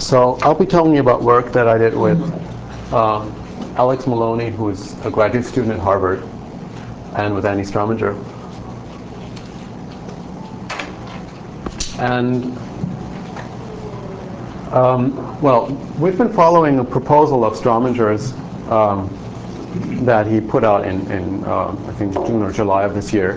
So I'll be telling you about work that I did with Alex Maloney, who is a graduate student at Harvard, and with Andy Strominger. And well, we've been following a proposal of Strominger's that he put out in I think June or July of this year,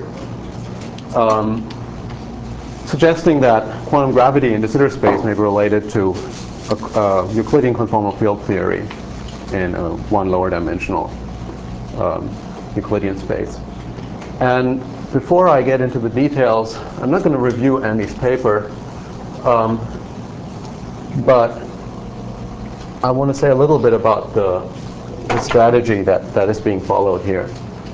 suggesting that quantum gravity in de Sitter space may be related to Euclidean conformal field theory in one lower dimensional Euclidean space. And before I get into the details, I'm not going to review Andy's paper, but I want to say a little bit about the strategy that is being followed here.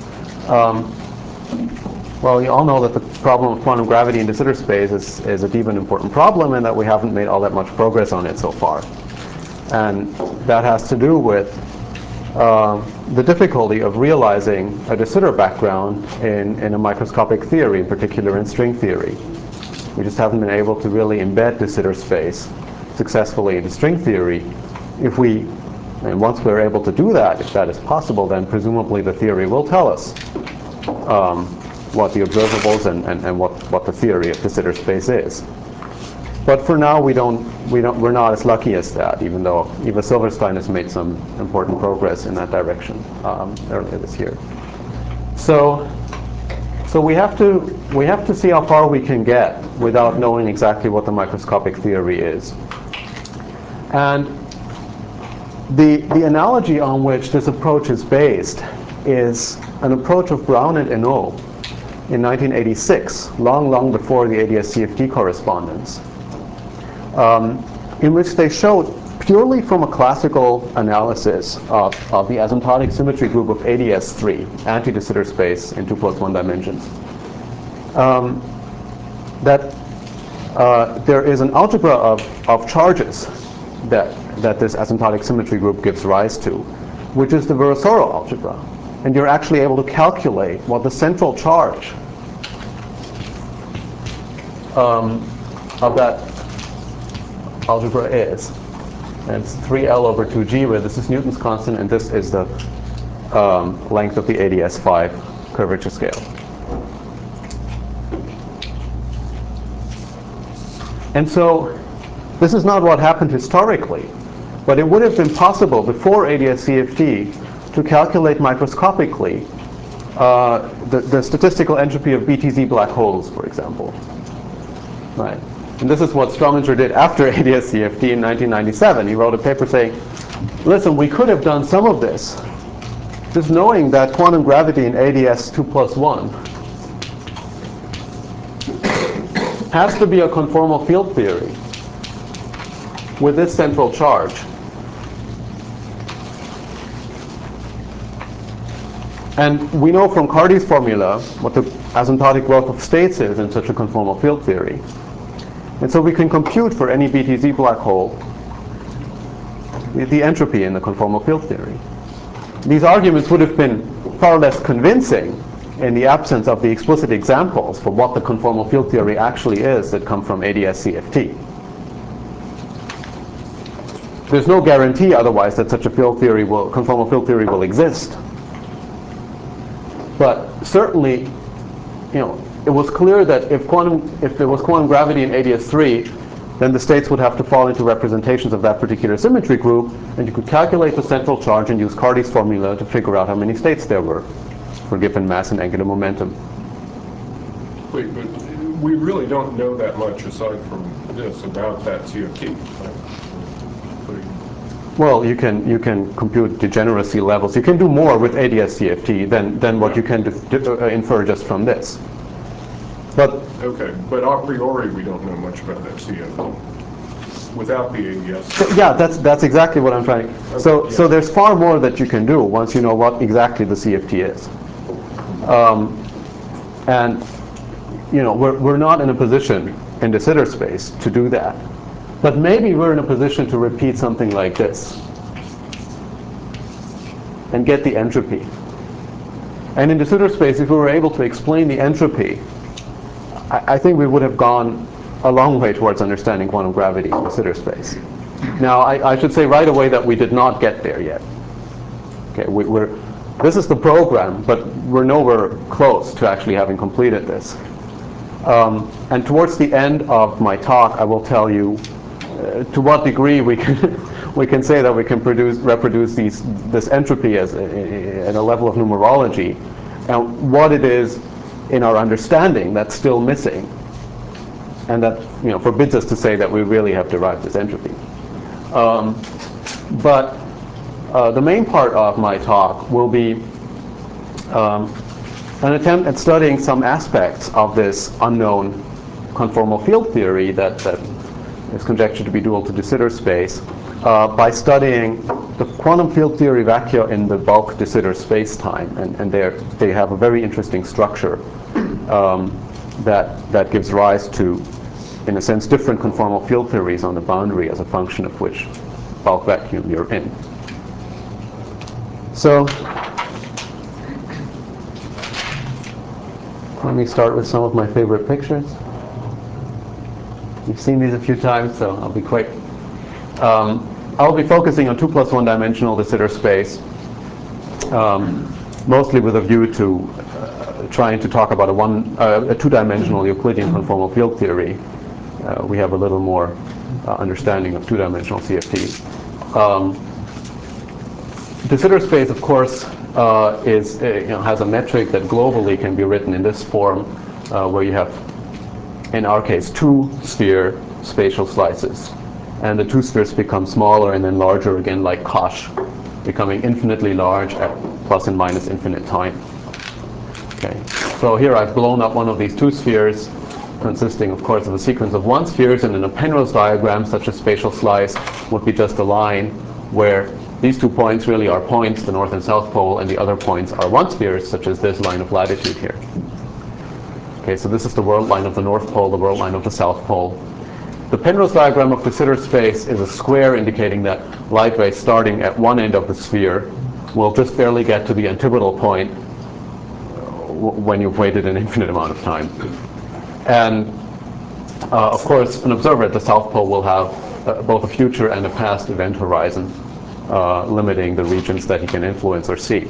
Well, you all know that the problem of quantum gravity in de Sitter space is a deep and important problem, and that we haven't made all that much progress on it so far. And that has to do with the difficulty of realizing a de Sitter background in a microscopic theory, in particular in string theory. We just haven't been able to really embed de Sitter space successfully into string theory. And once we're able to do that, if that is possible, then presumably the theory will tell us what the observables and what the theory of de Sitter space is. But for now, we're not as lucky as that, even though Eva Silverstein has made some important progress in that direction earlier this year. So we have to see how far we can get without knowing exactly what the microscopic theory is. And the analogy on which this approach is based is an approach of Brown and Henault in 1986, long before the ADS-CFT correspondence, in which they showed, purely from a classical analysis of the asymptotic symmetry group of ADS3, anti-de Sitter space in 2+1 dimensions, that there is an algebra of charges that this asymptotic symmetry group gives rise to, which is the Virasoro algebra. And you're actually able to calculate what the central charge of that algebra is. And it's 3L over 2G, where this is Newton's constant, and this is the length of the ADS5 curvature scale. And so this is not what happened historically, but it would have been possible before ADS-CFT to calculate microscopically the statistical entropy of BTZ black holes, for example. Right? And this is what Strominger did after ADS-CFT in 1997. He wrote a paper saying, listen, we could have done some of this, just knowing that quantum gravity in ADS 2+1 has to be a conformal field theory with this central charge. And we know from Cardy's formula what the asymptotic wealth of states is in such a conformal field theory. And so we can compute for any BTZ black hole the entropy in the conformal field theory. These arguments would have been far less convincing in the absence of the explicit examples for what the conformal field theory actually is that come from ADS-CFT. There's no guarantee otherwise that such a conformal field theory will exist. But certainly, it was clear that if there was quantum gravity in ADS3, then the states would have to fall into representations of that particular symmetry group, and you could calculate the central charge and use Cardy's formula to figure out how many states there were for given mass and angular momentum. Wait, but we really don't know that much aside from this about that CFT, right? Well, you can compute degeneracy levels. You can do more with ADS-CFT than what you can infer just from this. But okay, but a priori we don't know much about that CFT without the ADS. Yeah, that's exactly what I'm trying. Okay, so there's far more that you can do once you know what exactly the CFT is. And we're not in a position in de Sitter space to do that. But maybe we're in a position to repeat something like this and get the entropy. And in de Sitter space, if we were able to explain the entropy, I think we would have gone a long way towards understanding quantum gravity in de Sitter space. Now, I should say right away that we did not get there yet. Okay, this is the program, but we're nowhere close to actually having completed this. And towards the end of my talk, I will tell you to what degree we can we can say that we can reproduce this entropy at a level of numerology, and what it is in our understanding that's still missing, and that forbids us to say that we really have derived this entropy. But the main part of my talk will be an attempt at studying some aspects of this unknown conformal field theory that is conjectured to be dual to de Sitter space by studying the quantum field theory vacuum in the bulk de Sitter space-time, and they have a very interesting structure that gives rise to, in a sense, different conformal field theories on the boundary as a function of which bulk vacuum you're in. So let me start with some of my favorite pictures. You've seen these a few times, so I'll be quick. I'll be focusing on 2 + 1 dimensional de Sitter space, mostly with a view to trying to talk about a 2-dimensional Euclidean conformal field theory. We have a little more understanding of 2-dimensional CFT. De Sitter space, of course, has a metric that globally can be written in this form, where you have, in our case, 2 sphere spatial slices. And the 2 spheres become smaller and then larger again, like Koch, becoming infinitely large at plus and minus infinite time. Okay. So here I've blown up one of these 2 spheres, consisting, of course, of a sequence of 1 spheres, and in a Penrose diagram, such a spatial slice would be just a line where these 2 points really are points, the north and south pole, and the other points are 1 spheres, such as this line of latitude here. Okay, so this is the world line of the north pole, the world line of the south pole. The Penrose diagram of de Sitter space is a square indicating that light rays starting at one end of the sphere will just barely get to the antipodal point when you've waited an infinite amount of time. And of course, an observer at the south pole will have both a future and a past event horizon, limiting the regions that he can influence or see.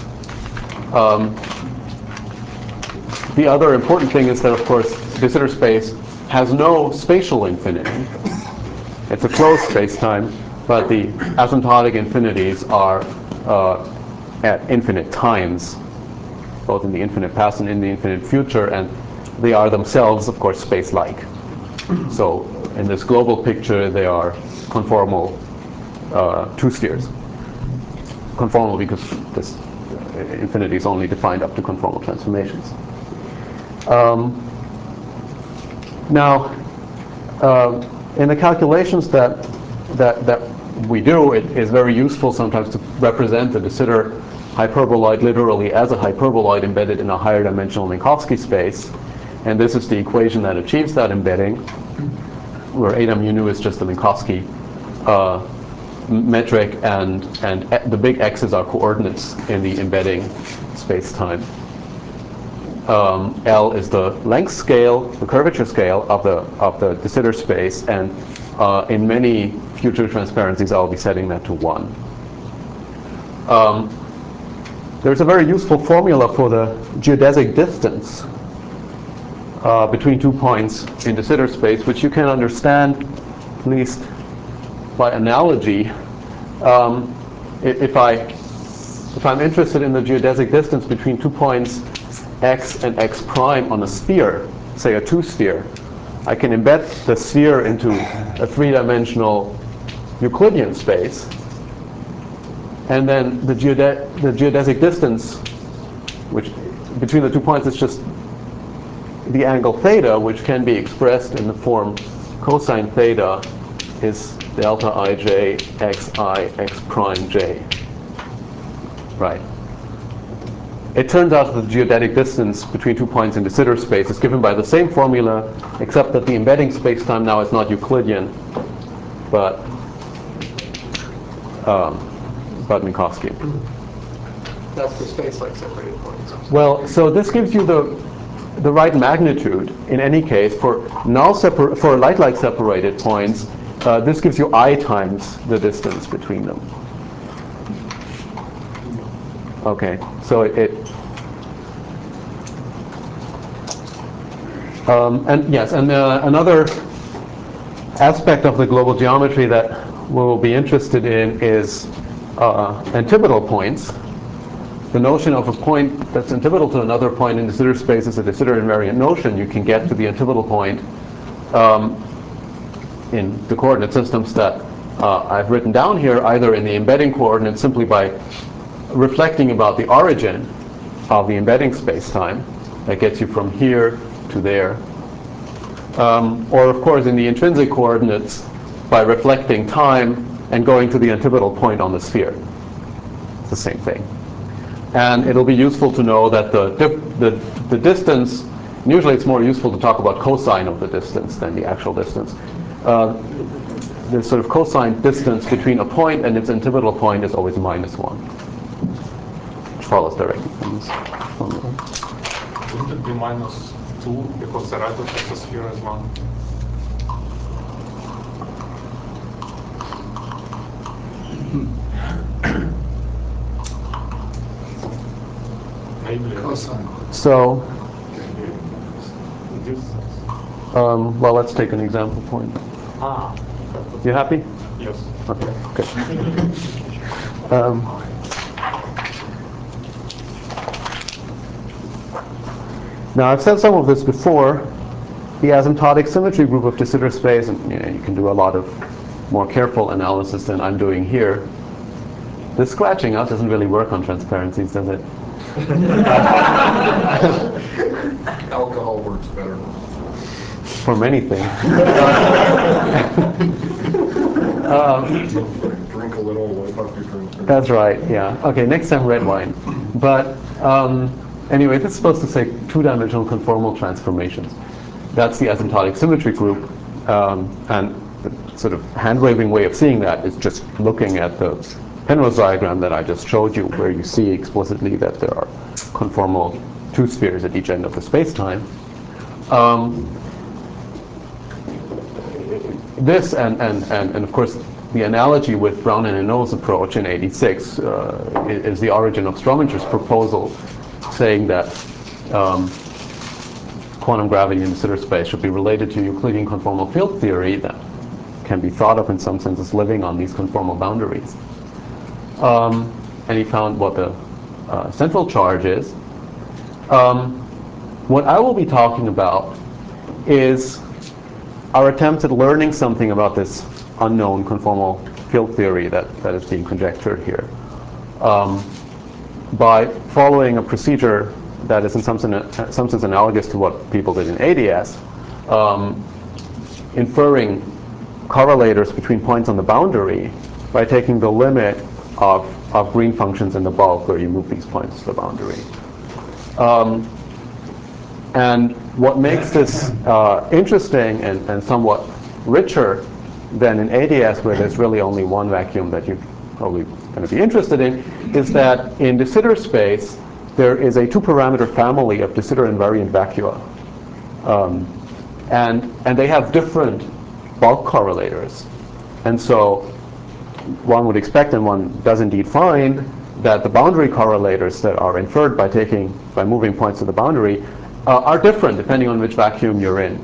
The other important thing is that, of course, de Sitter space has no spatial infinity. It's a closed space-time, but the asymptotic infinities are at infinite times, both in the infinite past and in the infinite future, and they are themselves, of course, space-like. So in this global picture, they are conformal 2 spheres. Conformal because this infinity is only defined up to conformal transformations. Now, in the calculations that we do, it is very useful sometimes to represent the de Sitter hyperboloid literally as a hyperboloid embedded in a higher dimensional Minkowski space. And this is the equation that achieves that embedding, where eta mu nu is just the Minkowski metric, and the big x's are coordinates in the embedding space-time. L is the length scale, the curvature scale of the de Sitter space, and in many future transparencies, I'll be setting that to 1. There's a very useful formula for the geodesic distance between 2 points in de Sitter space, which you can understand, at least by analogy. If I'm interested in the geodesic distance between 2 points x and x prime on a sphere, say a 2-sphere, I can embed the sphere into a 3-dimensional Euclidean space, and then the geodesic distance, which between the 2 points is just the angle theta, which can be expressed in the form cosine theta is delta ij xi x prime j. Right. It turns out that the geodetic distance between 2 points in de Sitter space is given by the same formula, except that the embedding space-time now is not Euclidean, but Minkowski. That's for space-like separated points. Well, so this gives you the right magnitude in any case for light-like separated points. this gives you I times the distance between them. Okay, so and yes, and another aspect of the global geometry that we'll be interested in is antipodal points. The notion of a point that's antipodal to another point in de Sitter space is a de Sitter invariant notion. You can get to the antipodal point in the coordinate systems that I've written down here, either in the embedding coordinates simply by reflecting about the origin of the embedding space-time that gets you from here to there, or of course in the intrinsic coordinates by reflecting time and going to the antipodal point on the sphere. It's the same thing. And it'll be useful to know that the distance, usually it's more useful to talk about cosine of the distance than the actual distance. The sort of cosine distance between a point and its antipodal point is always -1, which follows directly from this formula. Wouldn't it be -2 because the radius of the sphere is 1? Maybe. Cosine. So, This. well, let's take an example point. Ah. You happy? Yes. Okay, good. Now, I've said some of this before. The asymptotic symmetry group of de Sitter space, and you can do a lot of more careful analysis than I'm doing here. This scratching out doesn't really work on transparencies, does it? Alcohol works better. For many things. Drink a little, wipe up your drink. That's right, yeah. Okay, next time red wine. But anyway, this is supposed to say two-dimensional conformal transformations. That's the asymptotic symmetry group. And the sort of hand-waving way of seeing that is just looking at the Penrose diagram that I just showed you, where you see explicitly that there are conformal two spheres at each end of the space-time. This and of course the analogy with Brown and Hinault's approach in '86 is the origin of Strominger's proposal, saying that quantum gravity in de Sitter space should be related to Euclidean conformal field theory that can be thought of in some sense as living on these conformal boundaries. And he found what the central charge is. What I will be talking about is our attempts at learning something about this unknown conformal field theory that is being conjectured here by following a procedure that is in some sense analogous to what people did in ADS, inferring correlators between points on the boundary by taking the limit of green functions in the bulk where you move these points to the boundary. And what makes this interesting and somewhat richer than in ADS, where there's really only one vacuum that you're probably going to be interested in, is that in de Sitter space, there is a two-parameter family of de Sitter invariant vacua. And they have different bulk correlators. And so one would expect, and one does indeed find, that the boundary correlators that are inferred by moving points to the boundary are different depending on which vacuum you're in.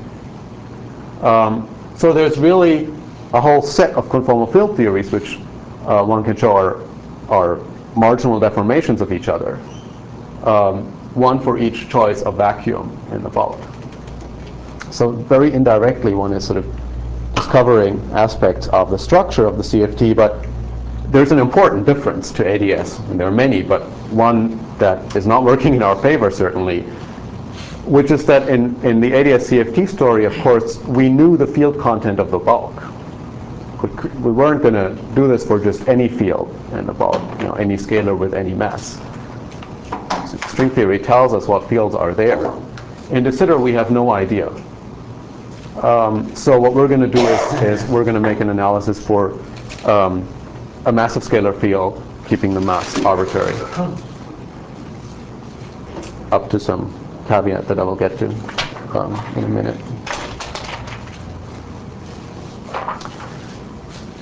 So there's really a whole set of conformal field theories which one can show are marginal deformations of each other, one for each choice of vacuum in the bulk. So very indirectly one is sort of discovering aspects of the structure of the CFT, but there's an important difference to ADS, and there are many, but one that is not working in our favor certainly, which is that in the ADS CFT story, of course, we knew the field content of the bulk. We weren't going to do this for just any field in the bulk, any scalar with any mass. So string theory tells us what fields are there. In de Sitter, we have no idea. So what we're going to do is we're going to make an analysis for a massive scalar field, keeping the mass arbitrary, up to some caveat that I will get to in a minute.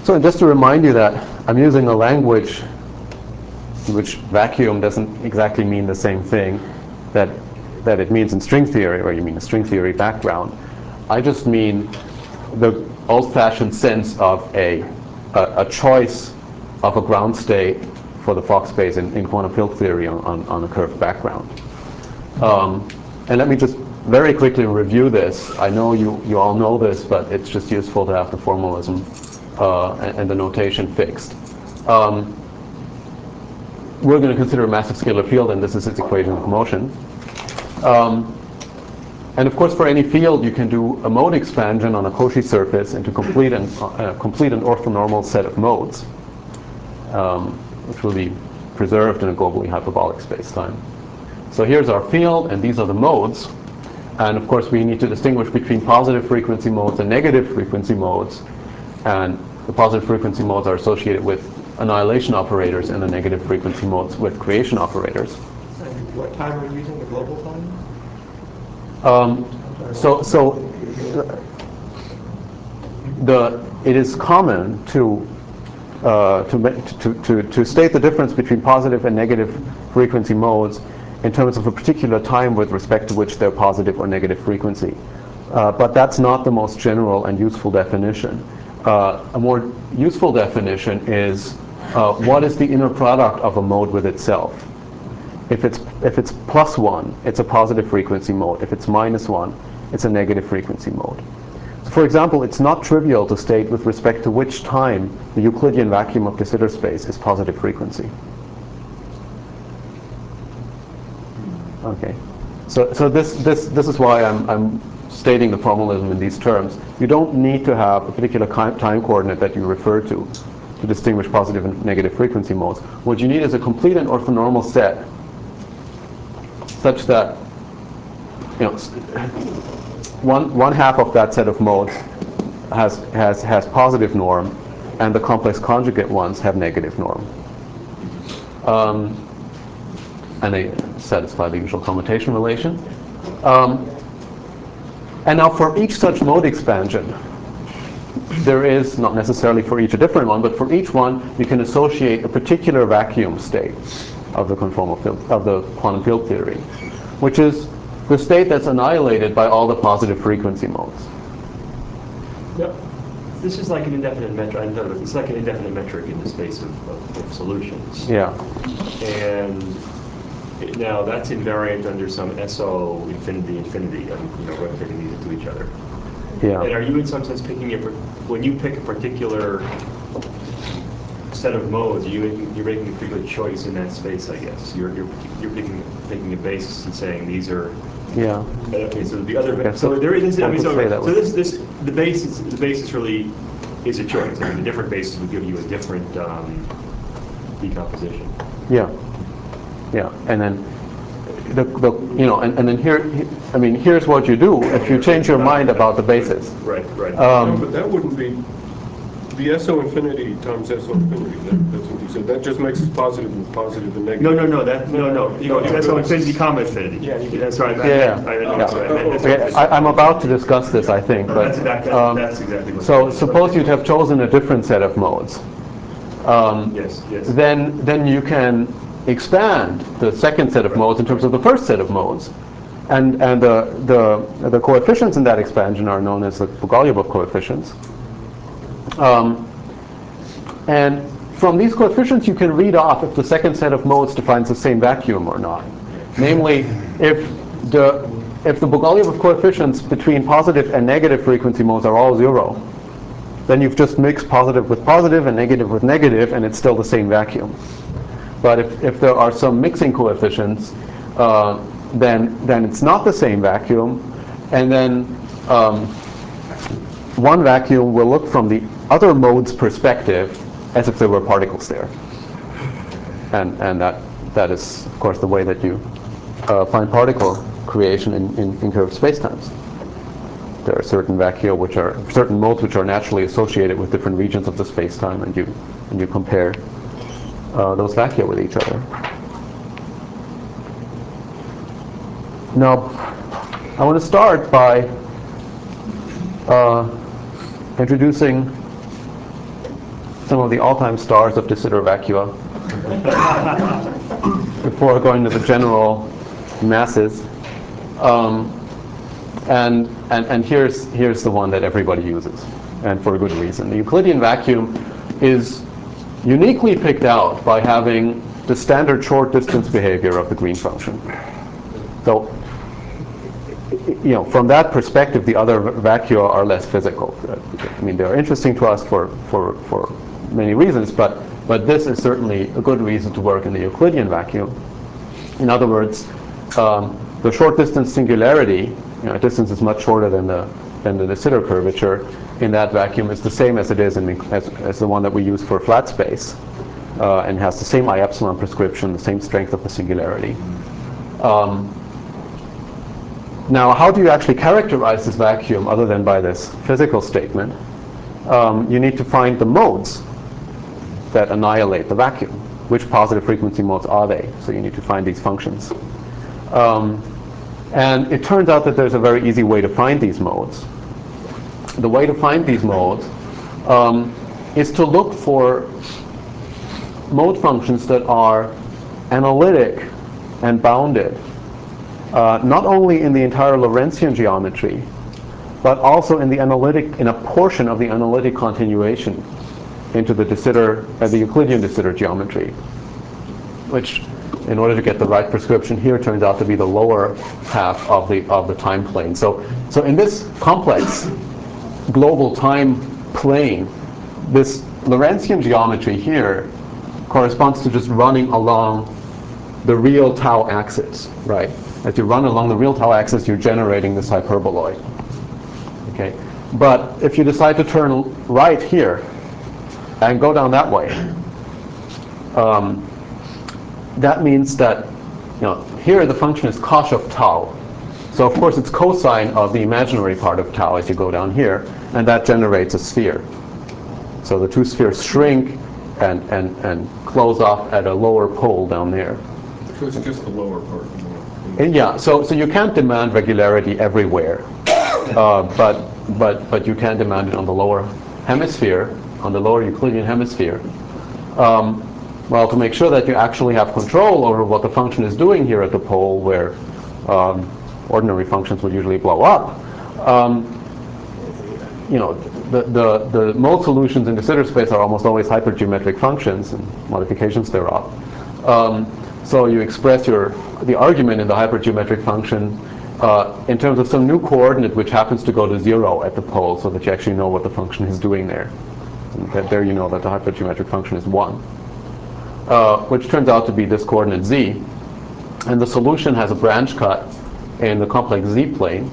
So just to remind you that I'm using a language in which vacuum doesn't exactly mean the same thing that it means in string theory, or you mean a string theory background. I just mean the old-fashioned sense of a choice of a ground state for the Fock space in quantum field theory on a curved background. And let me just very quickly review this. I know you all know this, but it's just useful to have the formalism and the notation fixed. We're going to consider a massive scalar field, and this is its equation of motion. And of course, for any field, you can do a mode expansion on a Cauchy surface into complete an orthonormal set of modes, which will be preserved in a globally hyperbolic spacetime. So here's our field, and these are the modes. And of course, we need to distinguish between positive frequency modes and negative frequency modes. And the positive frequency modes are associated with annihilation operators, and the negative frequency modes with creation operators. And what time are you using, the global time? It is common to state the difference between positive and negative frequency modes in terms of a particular time with respect to which they're positive or negative frequency. But that's not the most general and useful definition. A more useful definition is what is the inner product of a mode with itself. If it's +1, it's a positive frequency mode. If it's -1, it's a negative frequency mode. So for example, it's not trivial to state with respect to which time the Euclidean vacuum of de Sitter space is positive frequency. Okay, so this is why I'm stating the formalism in these terms. You don't need to have a particular time coordinate that you refer to distinguish positive and negative frequency modes. What you need is a complete and orthonormal set, such that one half of that set of modes has positive norm, and the complex conjugate ones have negative norm. And they satisfy the usual commutation relation. And now for each such mode expansion, there is, not necessarily for each a different one, but for each one you can associate a particular vacuum state of the conformal field, of the quantum field theory, which is the state that's annihilated by all the positive frequency modes. Yep. This is like an indefinite metric. It's like an indefinite metric in the space of solutions. Yeah. And now that's invariant under some SO infinity, rotating these into each other. Yeah. And are you in some sense when you pick a particular set of modes, you're making a particular choice in that space, I guess. You're picking a basis and saying these are. Yeah. Okay, so the other. Yeah, so there is. I mean, so this the basis really is a choice. I mean, the different bases would give you a different decomposition. Yeah. Yeah, and then and then here's what you do if you change your mind about the basis. Right. No, but that wouldn't be the SO infinity times SO infinity. That's what you said. That just makes it positive and positive and negative. No. SO infinity comma infinity. Yeah, that's right. I'm about to discuss this, I think, but that's exactly what. So suppose you'd have chosen a different set of modes. Yes. Then you can expand the second set of modes in terms of the first set of modes, and the coefficients in that expansion are known as the Bogoliubov coefficients. And from these coefficients, you can read off if the second set of modes defines the same vacuum or not. Namely, if the Bogoliubov coefficients between positive and negative frequency modes are all 0, then you've just mixed positive with positive and negative with negative, and it's still the same vacuum. But if there are some mixing coefficients, then it's not the same vacuum, and then one vacuum will look from the other mode's perspective as if there were particles there. And that is, of course, the way that you find particle creation in curved spacetimes. There are certain vacua certain modes which are naturally associated with different regions of the spacetime, and you compare those vacua with each other. Now, I want to start by introducing some of the all-time stars of de Sitter vacua before going to the general masses. And here's the one that everybody uses, and for a good reason. The Euclidean vacuum is uniquely picked out by having the standard short distance behavior of the Green function. So, from that perspective, the other vacua are less physical. I mean, they're interesting to us for many reasons, but this is certainly a good reason to work in the Euclidean vacuum. In other words, the short distance singularity, distance is much shorter than the de Sitter curvature in that vacuum is the same as it is as the one that we use for flat space, and has the same I epsilon prescription, the same strength of the singularity. Now, how do you actually characterize this vacuum other than by this physical statement? You need to find the modes that annihilate the vacuum. Which positive frequency modes are they? So you need to find these functions. And it turns out that there's a very easy way to find these modes. The way to find these modes is to look for mode functions that are analytic and bounded, not only in the entire Lorentzian geometry, but also in a portion of the analytic continuation into the the Euclidean de Sitter geometry, which, in order to get the right prescription here, turns out to be the lower half of the time plane. So in this complex global time plane, this Lorentzian geometry here corresponds to just running along the real tau axis, right? As you run along the real tau axis, you're generating this hyperboloid. Okay, but if you decide to turn right here and go down that way, that means that here the function is cosh of tau. So of course it's cosine of the imaginary part of tau as you go down here, and that generates a sphere. So the two spheres shrink and close off at a lower pole down there. So it's just the lower part. And yeah, so you can't demand regularity everywhere, but you can demand it on the lower hemisphere, on the lower Euclidean hemisphere. Well, to make sure that you actually have control over what the function is doing here at the pole, where ordinary functions would usually blow up, the mode solutions in de Sitter space are almost always hypergeometric functions and modifications thereof. So you express the argument in the hypergeometric function in terms of some new coordinate which happens to go to 0 at the pole, so that you actually know what the function is doing there. And there you know that the hypergeometric function is 1, which turns out to be this coordinate z. And the solution has a branch cut in the complex z plane,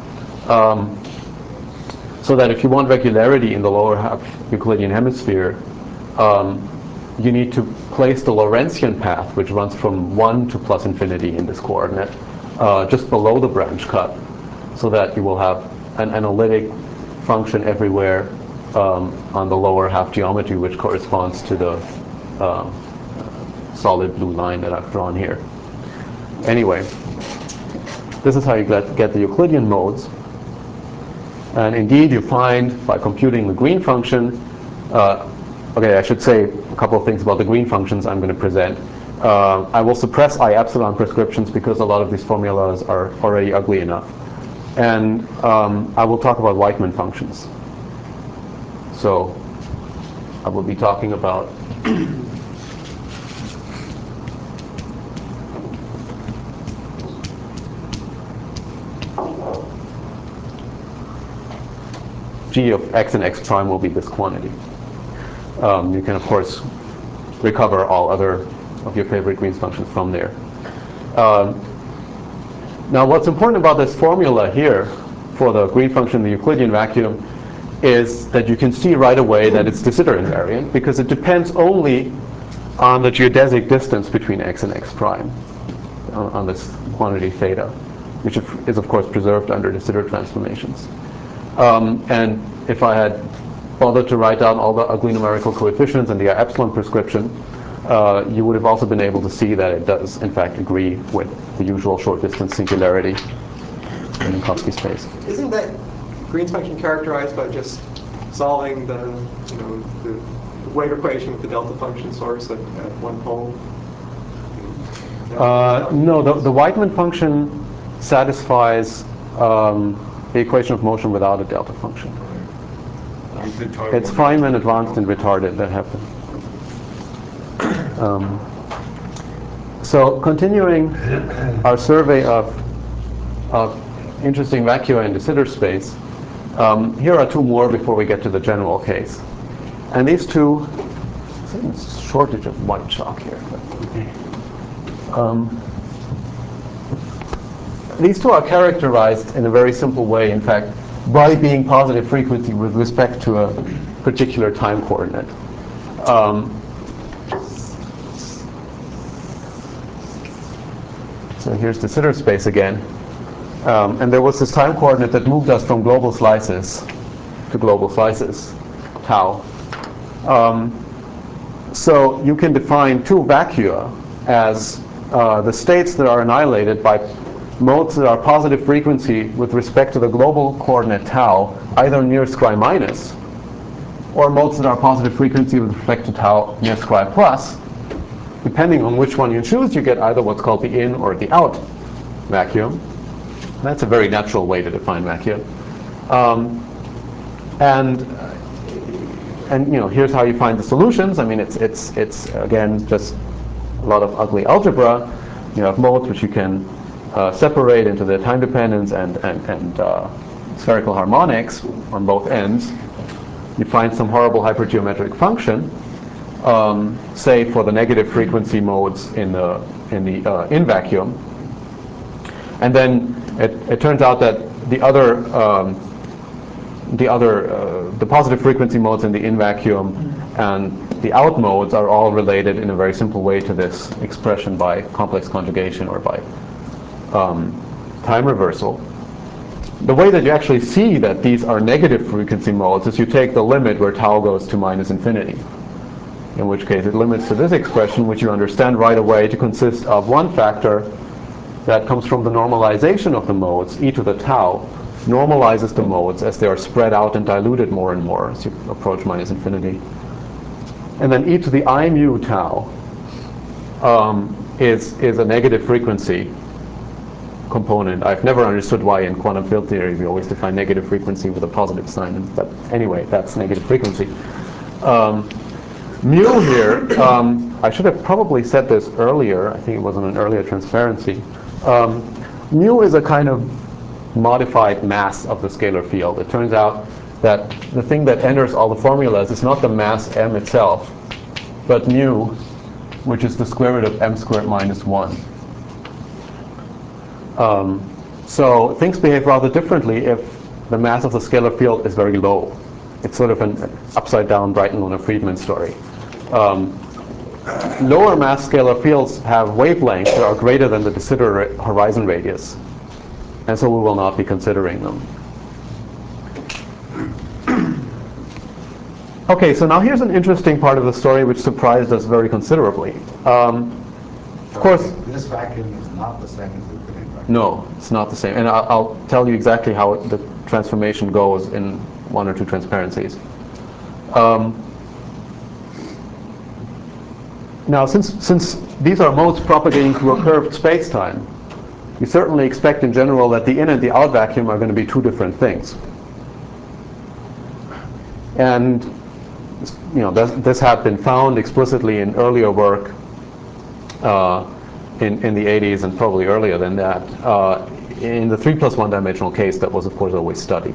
so that if you want regularity in the lower half Euclidean hemisphere, you need to place the Lorentzian path, which runs from 1 to plus infinity in this coordinate, just below the branch cut, so that you will have an analytic function everywhere on the lower half geometry, which corresponds to the solid blue line that I've drawn here. Anyway, this is how you get the Euclidean modes. And indeed, you find, by computing the Green function, okay, I should say a couple of things about the Green functions I'm going to present. I will suppress I epsilon prescriptions because a lot of these formulas are already ugly enough. And I will talk about Wightman functions. So I will be talking about g of x and x prime will be this quantity. You can, of course, recover all other of your favorite Green's functions from there. Now, what's important about this formula here for the Green function in the Euclidean vacuum is that you can see right away that it's de Sitter invariant, because it depends only on the geodesic distance between x and x prime, on this quantity theta, which is, of course, preserved under de Sitter transformations. And if I had bothered to write down all the ugly numerical coefficients and the epsilon prescription, you would have also been able to see that it does, in fact, agree with the usual short distance singularity in Minkowski space. Isn't that Green's function characterized by just solving the, the wave equation with the delta function source at one pole? No, the Weidmann function satisfies the equation of motion without a delta function. It's Feynman advanced and retarded that happen. So continuing our survey of interesting vacua in de Sitter space, here are two more before we get to the general case. And these two, shortage of white chalk here. These two are characterized in a very simple way, in fact, by being positive frequency with respect to a particular time coordinate. So here's the Sitter space again. And there was this time coordinate that moved us from global slices to global slices, tau. So you can define two vacua as the states that are annihilated by modes that are positive frequency with respect to the global coordinate tau, either near scri minus, or modes that are positive frequency with respect to tau near scri plus. Depending on which one you choose, you get either what's called the in or the out vacuum. That's a very natural way to define vacuum. And here's how you find the solutions. I mean, it's again just a lot of ugly algebra. You have modes which you can separate into the time dependence and spherical harmonics on both ends. You find some horrible hypergeometric function, say for the negative frequency modes in the in vacuum, and then it turns out that the positive frequency modes in the in vacuum and the out modes are all related in a very simple way to this expression by complex conjugation or by time reversal. The way that you actually see that these are negative frequency modes is you take the limit where tau goes to minus infinity, in which case it limits to this expression, which you understand right away to consist of one factor that comes from the normalization of the modes. E to the tau normalizes the modes as they are spread out and diluted more and more as you approach minus infinity. And then e to the I mu tau is a negative frequency component. I've never understood why in quantum field theory we always define negative frequency with a positive sign, but anyway, that's negative frequency. Mu here, I should have probably said this earlier, I think it was in an earlier transparency. Mu is a kind of modified mass of the scalar field. It turns out that the thing that enters all the formulas is not the mass m itself, but mu, which is the square root of m squared minus 1. So things behave rather differently if the mass of the scalar field is very low. It's sort of an upside-down Brighton-Luna-Friedman story. Lower mass scalar fields have wavelengths that are greater than the de Sitter horizon radius, and so we will not be considering them. Okay, so now here's an interesting part of the story which surprised us very considerably. Of course, this vacuum is not the same as the infinite vacuum. No, it's not the same, and I'll tell you exactly how the transformation goes in one or two transparencies. Now, since these are modes propagating through a curved space-time, you certainly expect in general that the in and the out vacuum are going to be two different things. And this had been found explicitly in earlier work in the 80s and probably earlier than that. In the 3+1 dimensional case, that was of course always studied.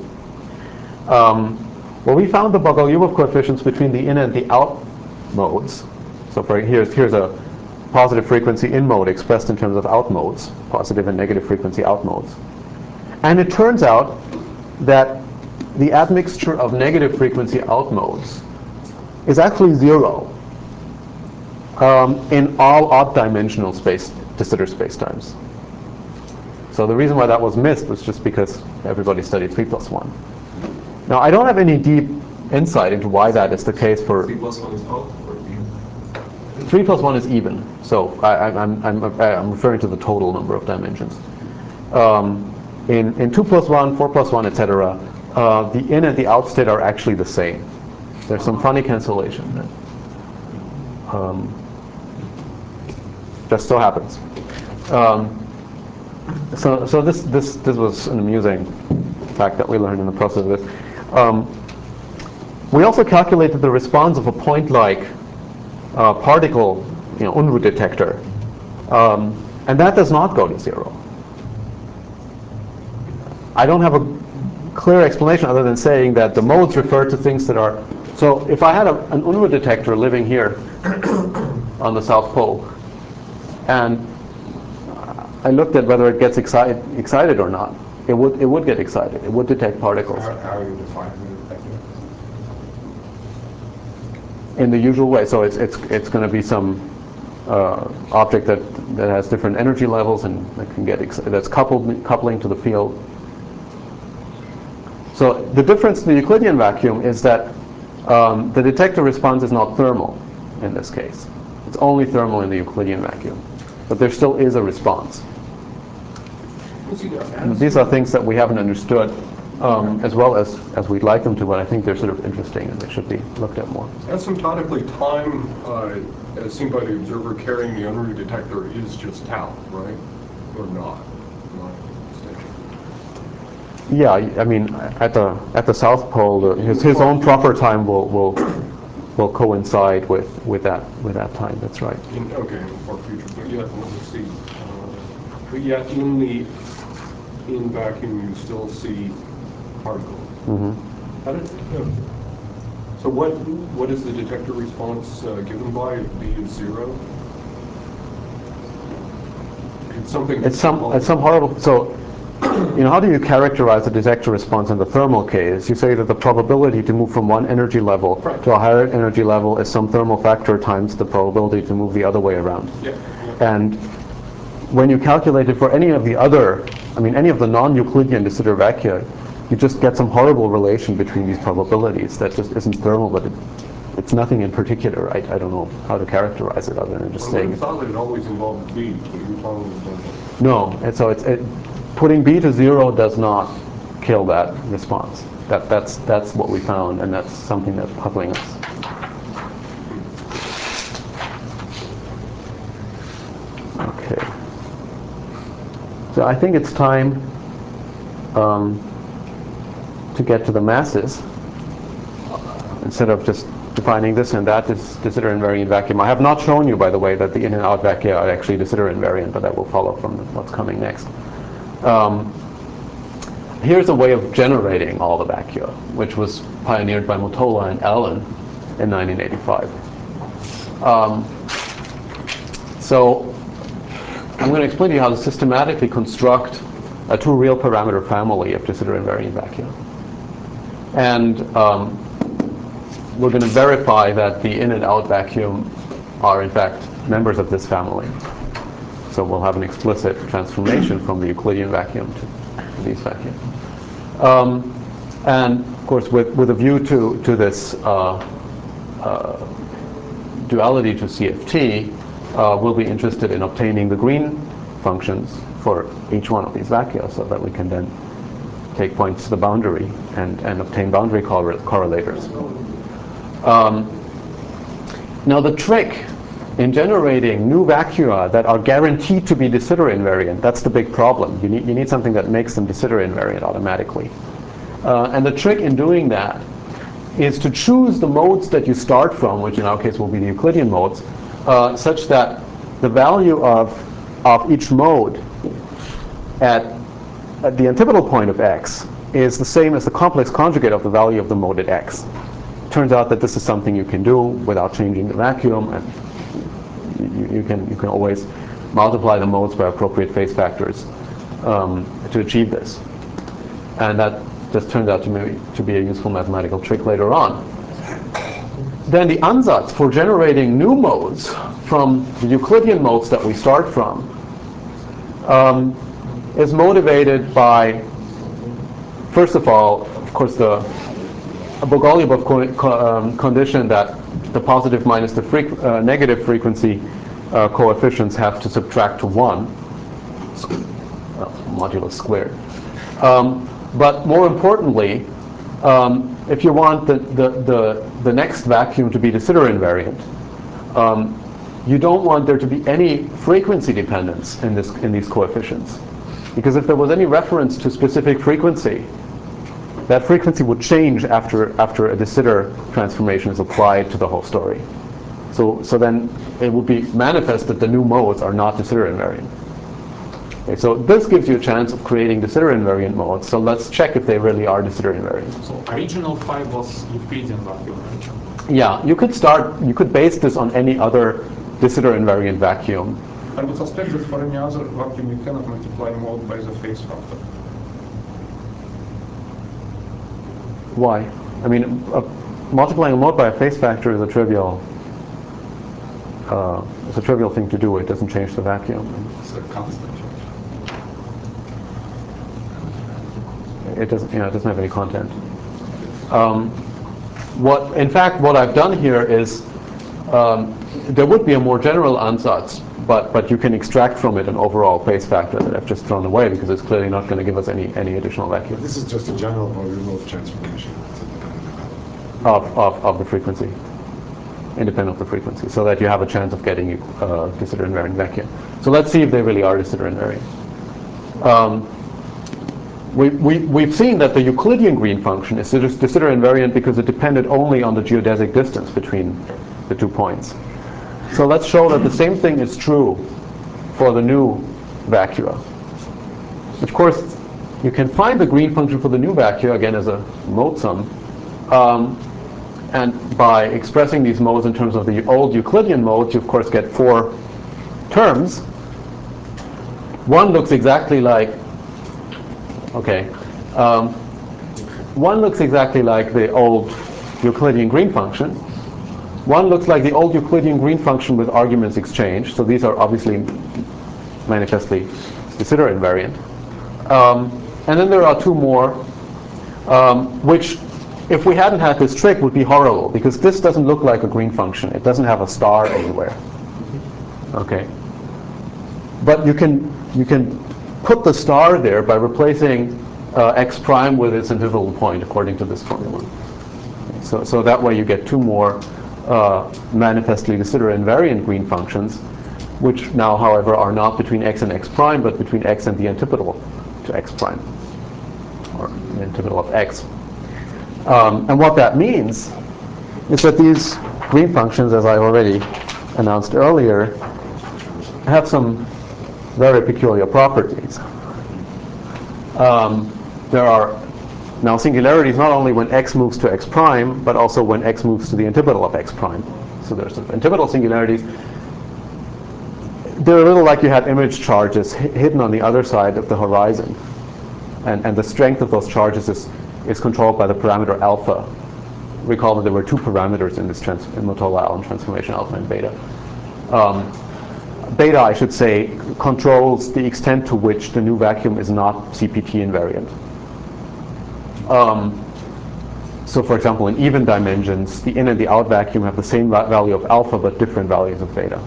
Well, we found the Bogoliubov coefficients between the in and the out modes. So here's a positive frequency in mode expressed in terms of out modes, positive and negative frequency out modes. And it turns out that the admixture of negative frequency out modes is actually 0 in all odd dimensional de Sitter spacetimes. So the reason why that was missed was just because everybody studied 3+1. Now, I don't have any deep insight into why that is the case for 3+1 is out or even? 3+1 is even. So I'm referring to the total number of dimensions. In 2+1, 4+1, etc., the in and the out state are actually the same. There's some funny cancellation that just so happens. So this was an amusing fact that we learned in the process of this. We also calculated the response of a point-like particle, Unruh detector, and that does not go to 0. I don't have a clear explanation other than saying that the modes refer to things that are. So if I had an Unruh detector living here on the South Pole, and I looked at whether it gets excited or not, it would get excited. It would detect particles. How are you defining the detector? In the usual way. So it's going to be some object that has different energy levels and that can get that's coupling to the field. So the difference in the Euclidean vacuum is that the detector response is not thermal in this case. It's only thermal in the Euclidean vacuum, but there still is a response. And these are things that we haven't understood as well as we'd like them to, but I think they're sort of interesting and they should be looked at more. Asymptotically, time as seen by the observer carrying the Unruh detector is just tau, right? Or not? Yeah, I mean, at the South Pole, his own proper time will coincide with that time. That's right. Okay, in the far future, but yeah, let's see. But yet, in vacuum, you still see particles. Mm-hmm. So what is the detector response given by? If B is 0? It's something. It's some horrible. So, how do you characterize the detector response in the thermal case? You say that the probability to move from one energy level to a higher energy level is some thermal factor times the probability to move the other way around. Yeah. And when you calculate it for any of the other, any of the non-Euclidean de Sitter vacua, you just get some horrible relation between these probabilities that just isn't thermal, but it's nothing in particular. I don't know how to characterize it other than just saying I thought it always involved B, but you're following the no, and so putting B to 0 does not kill that response. That's what we found, and that's something that's puzzling us. Okay. So I think it's time to get to the masses instead of just defining this and that is de Sitter invariant vacuum. I have not shown you, by the way, that the in and out vacua are actually de Sitter invariant, but that will follow from what's coming next. Here's a way of generating all the vacua, which was pioneered by Mutola and Allen in 1985. So I'm going to explain to you how to systematically construct a two real parameter family of de Sitter invariant vacua. And we're going to verify that the in and out vacuum are in fact members of this family. So we'll have an explicit transformation from the Euclidean vacuum to these vacuum. And of course, with a view to this duality to CFT, we'll be interested in obtaining the green functions for each one of these vacua so that we can then take points to the boundary and obtain boundary correlators. Now the trick in generating new vacua that are guaranteed to be de Sitter invariant, that's the big problem. You need something that makes them de Sitter invariant automatically. And the trick in doing that is to choose the modes that you start from, which in our case will be the Euclidean modes, such that the value of each mode at the antipodal point of x is the same as the complex conjugate of the value of the mode at x. It turns out that this is something you can do without changing the vacuum, and you can always multiply the modes by appropriate phase factors to achieve this. And that just turns out to be a useful mathematical trick later on. Then the ansatz for generating new modes from the Euclidean modes that we start from is motivated by, first of all, of course, the Bogoliubov condition that the positive minus the negative frequency coefficients have to subtract to 1, modulus squared. But more importantly, if you want the next vacuum to be de Sitter invariant, you don't want there to be any frequency dependence in these coefficients. Because if there was any reference to specific frequency, that frequency would change after a de Sitter transformation is applied to the whole story. So then it would be manifest that the new modes are not de Sitter invariant. Okay, so this gives you a chance of creating de Sitter invariant modes. So let's check if they really are de Sitter invariant. So original phi was Euclidean vacuum, right? Yeah, you could base this on any other de Sitter invariant vacuum. I would suspect that for any other vacuum you cannot multiply mode by the phase factor. Why? I mean, multiplying a mode by a phase factor is a trivial thing to do. It doesn't change the vacuum. It's a constant change. It doesn't have any content. In fact, what I've done here is there would be a more general ansatz, but you can extract from it an overall phase factor that I've just thrown away because it's clearly not going to give us any additional vacuum. This is just a general or remote transformation. Of the frequency, independent of the frequency, so that you have a chance of getting de Sitter invariant vacuum. So let's see if they really are de Sitter invariant. We've seen that the Euclidean green function is de Sitter invariant because it depended only on the geodesic distance between the 2 points. So let's show that the same thing is true for the new vacua. Of course, you can find the green function for the new vacua again as a mode sum. And by expressing these modes in terms of the old Euclidean modes, you of course get 4 terms. One looks exactly like, one looks exactly like the old Euclidean green function. One looks like the old Euclidean green function with arguments exchanged. So these are obviously manifestly de Sitter invariant. And then there are 2 more, which, if we hadn't had this trick, would be horrible, because this doesn't look like a green function. It doesn't have a star anywhere. Okay. But you can put the star there by replacing x prime with its interval point according to this formula. So that way you get 2 more manifestly de Sitter invariant green functions, which now, however, are not between x and x prime, but between x and the antipodal to x prime, or the antipodal of x. And what that means is that these green functions, as I already announced earlier, have some very peculiar properties. There are now singularities not only when x moves to x prime, but also when x moves to the antipodal of x prime. So there's sort of antipodal singularities. They're a little like you had image charges hidden on the other side of the horizon. And the strength of those charges is controlled by the parameter alpha. Recall that there were 2 parameters in this in Mottola-Allen transformation, alpha and beta. Beta, I should say, controls the extent to which the new vacuum is not CPT invariant. So for example, in even dimensions, the in and the out vacuum have the same value of alpha but different values of beta.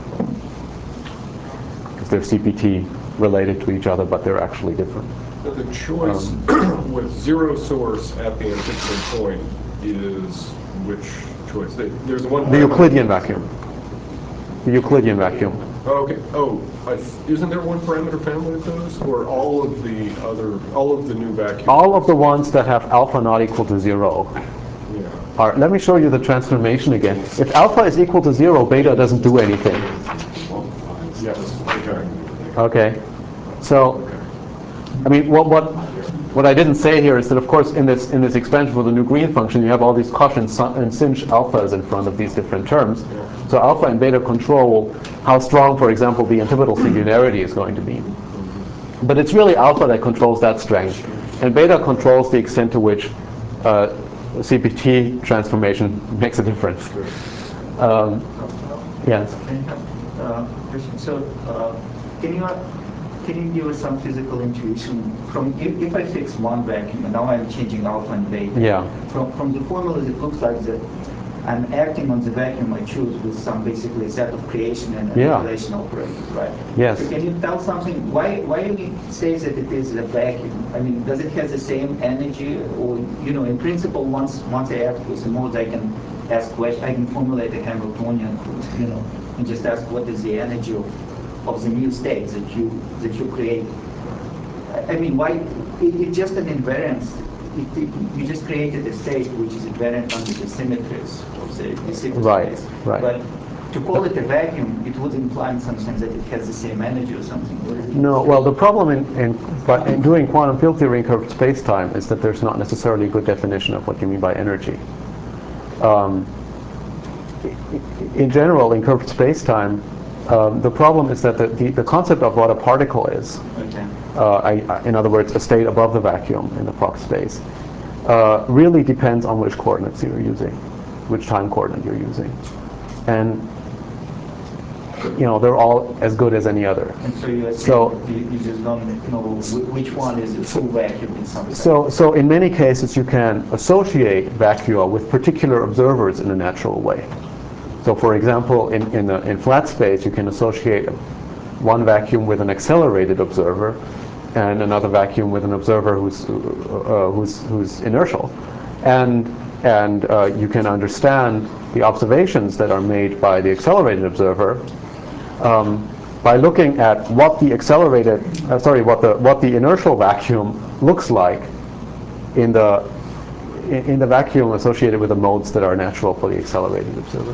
Because they're CPT related to each other, but they're actually different. So the choice with 0 source at the antipodal point is which choice? There's one. The Euclidean vacuum. The Euclidean vacuum. Oh, okay. Isn't there one parameter family of those, or all of the new vacuums? All of the ones that have alpha not equal to 0 are. Let me show you the transformation again. If alpha is equal to 0, beta doesn't do anything. Yes. Okay. So, I mean, what I didn't say here is that, of course, in this expansion for the new green function, you have all these Cauchy and Sinh alphas in front of these different terms. So alpha and beta control how strong, for example, the antipodal singularity is going to be. But it's really alpha that controls that strength, and beta controls the extent to which CPT transformation makes a difference. Yes. Question. So, can you give us some physical intuition from if I fix one vacuum and now I'm changing alpha and beta? Yeah. From the formulas, it looks like that I'm acting on the vacuum I choose with some basically set of creation and Yeah. manipulation operators, right? Yes. So can you tell something? Why you say that it is a vacuum? I mean, does it have the same energy, or in principle, once I act with the modes, I can ask question, I can formulate a Hamiltonian, and just ask what is the energy of the new state that you create. I mean, why? It's just an invariance. You just created a state which is invariant under the symmetries of the de Sitter Right, space. right. But to call it a vacuum, it would imply in some sense that it has the same energy or something. What is it? No, well, the problem in doing quantum field theory in curved spacetime is that there's not necessarily a good definition of what you mean by energy. In general, in curved spacetime, the problem is that the concept of what a particle is, Okay. in other words, a state above the vacuum in the Fock space, really depends on which coordinates you're using, which time coordinate you're using. And they're all as good as any other. And so you just don't know which one is a true vacuum in some sense. So in many cases, you can associate vacua with particular observers in a natural way. So for example, in flat space, you can associate one vacuum with an accelerated observer and another vacuum with an observer who's inertial. And you can understand the observations that are made by the accelerated observer by looking at what the what the inertial vacuum looks like in the vacuum associated with the modes that are natural for the accelerated observer.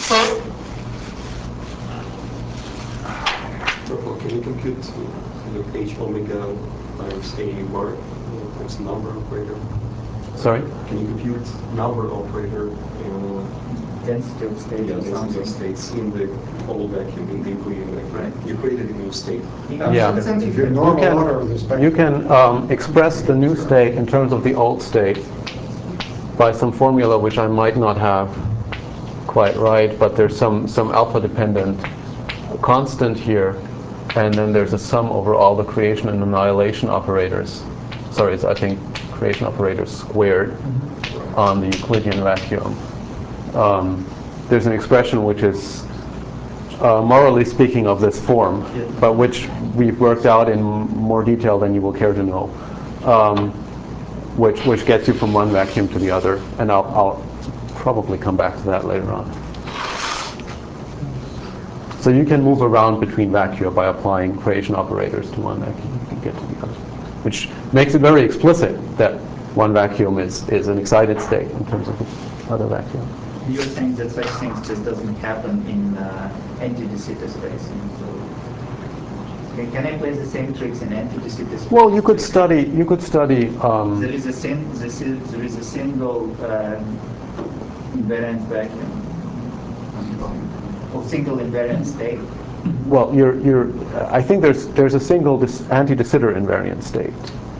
Can you compute h omega times a bar times number operator? Sorry? Can you compute number operator Density of state or density something. of states in the old vacuum, in the Euclidean vacuum? Right. You created a new state. Yeah. If your normal order with respect You can express the new state in terms of the old state by some formula which I might not have quite right, but there's some alpha dependent constant here, and then there's a sum over all the creation and annihilation operators. Sorry, it's I think creation operators squared on the Euclidean vacuum. There's an expression which is morally speaking of this form, but which we've worked out in more detail than you will care to know, which gets you from one vacuum to the other, and I'll probably come back to that later on. So you can move around between vacua by applying creation operators to one vacuum. You can get to the other, which makes it very explicit that one vacuum is an excited state in terms of the other vacuum. You're saying that such things just doesn't happen in anti-de Sitter space. And so, can I play the same tricks in anti-de Sitter space? Well, you could study. There is a single invariant vacuum, or single invariant state. Well, I think there's a single anti-de Sitter invariant state.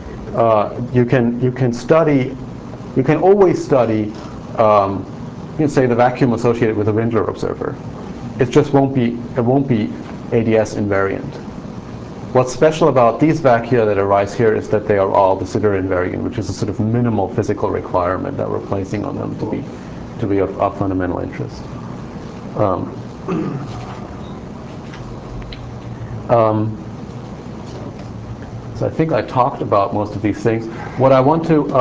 You can always study. You can say the vacuum associated with a Windler observer. It just won't be ADS invariant. What's special about these vacua that arise here is that they are all de Sitter invariant, which is a sort of minimal physical requirement that we're placing on them to be of fundamental interest. So I think I talked about most of these things. What I want to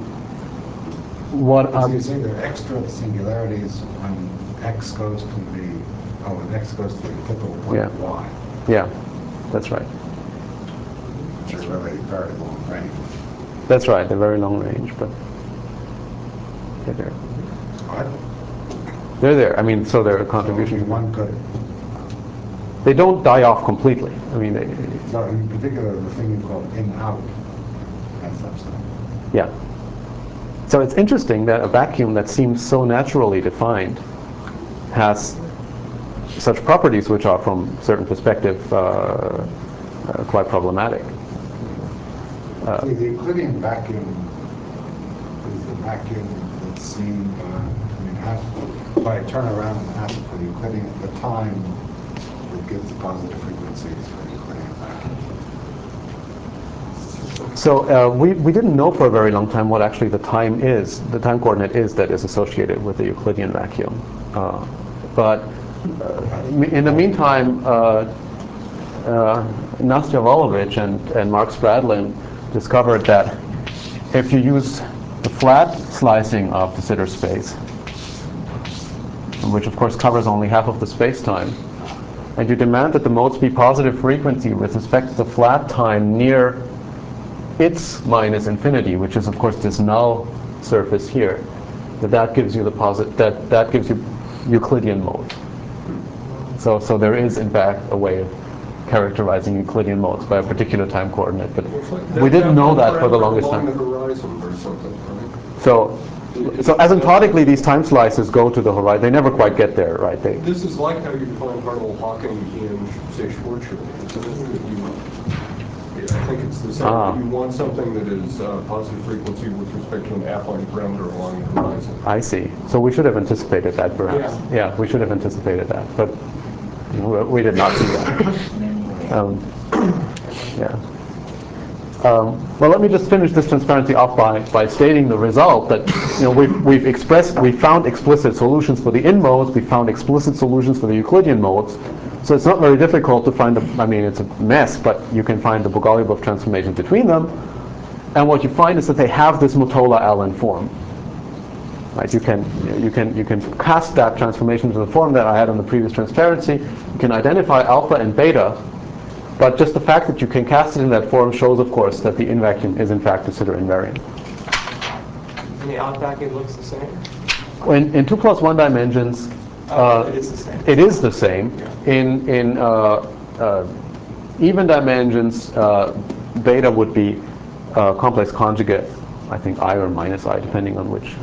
So you say there are extra singularities when x goes to when x goes to the typical point Yeah. of y, Yeah, that's right. which is really very long range. That's right. They're very long range, but they're there. What? They're there. I mean, so they're a contribution. So one could. They don't die off completely. I mean, So in particular, the thing you call in-out has such thing. yeah. So it's interesting that a vacuum that seems so naturally defined has such properties which are, from a certain perspective, quite problematic. The Euclidean vacuum is the vacuum that's seen by a turnaround and ask for the Euclidean at the time that gives the positive frequencies for the Euclidean vacuum. So we didn't know for a very long time what actually the time coordinate is that is associated with the Euclidean vacuum. But in the meantime, Nastya Volovich and Mark Spradlin discovered that if you use the flat slicing of de Sitter space, which of course covers only half of the space-time, and you demand that the modes be positive frequency with respect to the flat time near its minus infinity, which is of course this null surface here, that gives you that gives you Euclidean modes. So there is in fact a way of characterizing Euclidean modes by a particular time coordinate, but we didn't know that for the longest time. Along the horizon or something, right? So asymptotically, these time slices go to the horizon. They never quite get there, right? This is like how you define Hartle-Hawking in, say, Schwarzschild. I think it's the same. You want something that is positive frequency with respect to an affine parameter along the horizon. I see. So we should have anticipated that, perhaps. Yeah, we should have anticipated that, but we did not see that. Yeah. Well, let me just finish this transparency off by stating the result that we've found explicit solutions for the in modes, we found explicit solutions for the Euclidean modes. So it's not very difficult to find it's a mess, but you can find the Bogoliubov transformation between them. And what you find is that they have this Motola-Allen form. Right? You can cast that transformation to the form that I had on the previous transparency. You can identify alpha and beta. But just the fact that you can cast it in that form shows, of course, that the in vacuum is in fact de Sitter invariant. And the out vacuum looks the same? In 2 + 1 dimensions, it is the same. It is the same. In even dimensions, beta would be complex conjugate, I think I or minus I, depending on which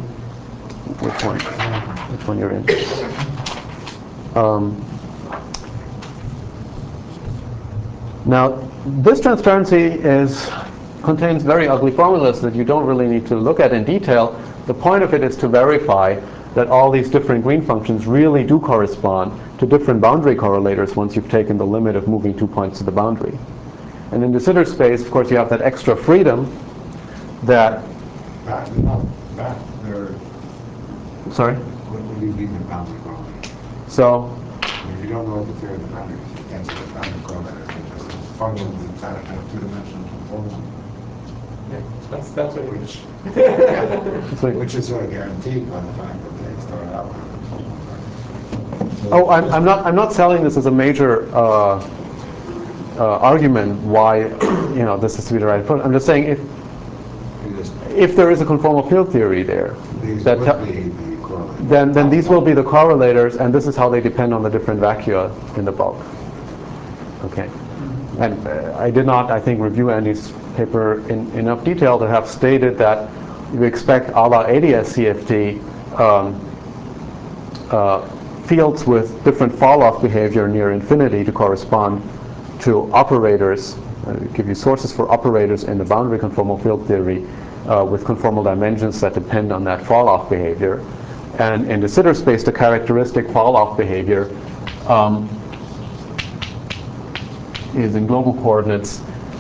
one you're in. Now, this transparency contains very ugly formulas that you don't really need to look at in detail. The point of it is to verify that all these different green functions really do correspond to different boundary correlators once you've taken the limit of moving 2 points to the boundary. And in de Sitter space, of course, you have that extra freedom that... Sorry? What do you mean the boundary correlator? So... You don't know the theory of the boundary. You can't say the boundary correlator. Formula is out of two-dimensional formula. Yeah, that's what Which is sort of guaranteed by the fact that they start out. Oh, I'm not selling this as a major argument why this is to be the right approach. I'm just saying if there is a conformal field theory there, then these will be the correlators, and this is how they depend on the different vacua in the bulk. Okay. And I did not, I think, review Andy's paper in enough detail to have stated that you expect a la ADS CFT fields with different fall-off behavior near infinity to correspond to operators, give you sources for operators in the boundary conformal field theory with conformal dimensions that depend on that fall-off behavior. And in de Sitter space, the characteristic fall-off behavior is in global coordinates.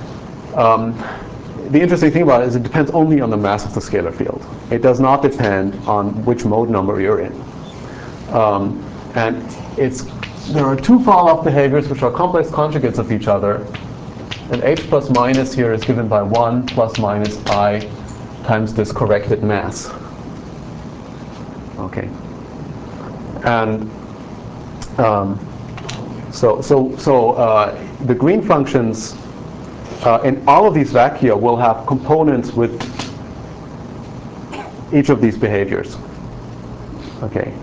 The interesting thing about it is it depends only on the mass of the scalar field. It does not depend on which mode number you're in. And there are two fall-off behaviors which are complex conjugates of each other. And h plus minus here is given by 1 plus minus I times this corrected mass. Okay. And the green functions in all of these vacua will have components with each of these behaviors. Okay.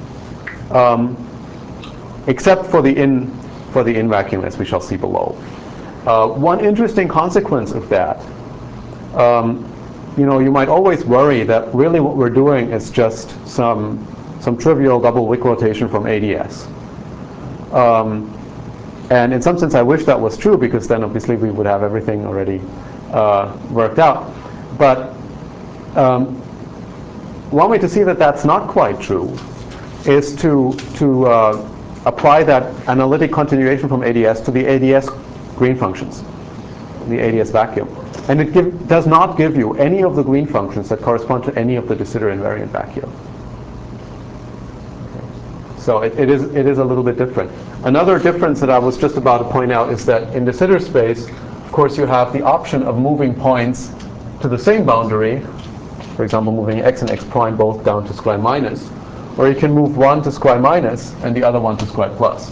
Except for the in vacuum, as we shall see below. One interesting consequence of that, you might always worry that really what we're doing is just some trivial double equitation from ADS. And in some sense, I wish that was true, because then obviously we would have everything already worked out. But one way to see that that's not quite true is to apply that analytic continuation from ADS to the ADS green functions, the ADS vacuum. And it does not give you any of the green functions that correspond to any of the de Sitter invariant vacuum. So it is a little bit different. Another difference that I was just about to point out is that in de Sitter space, of course, you have the option of moving points to the same boundary. For example, moving x and x prime both down to square minus. Or you can move one to square minus and the other one to square plus.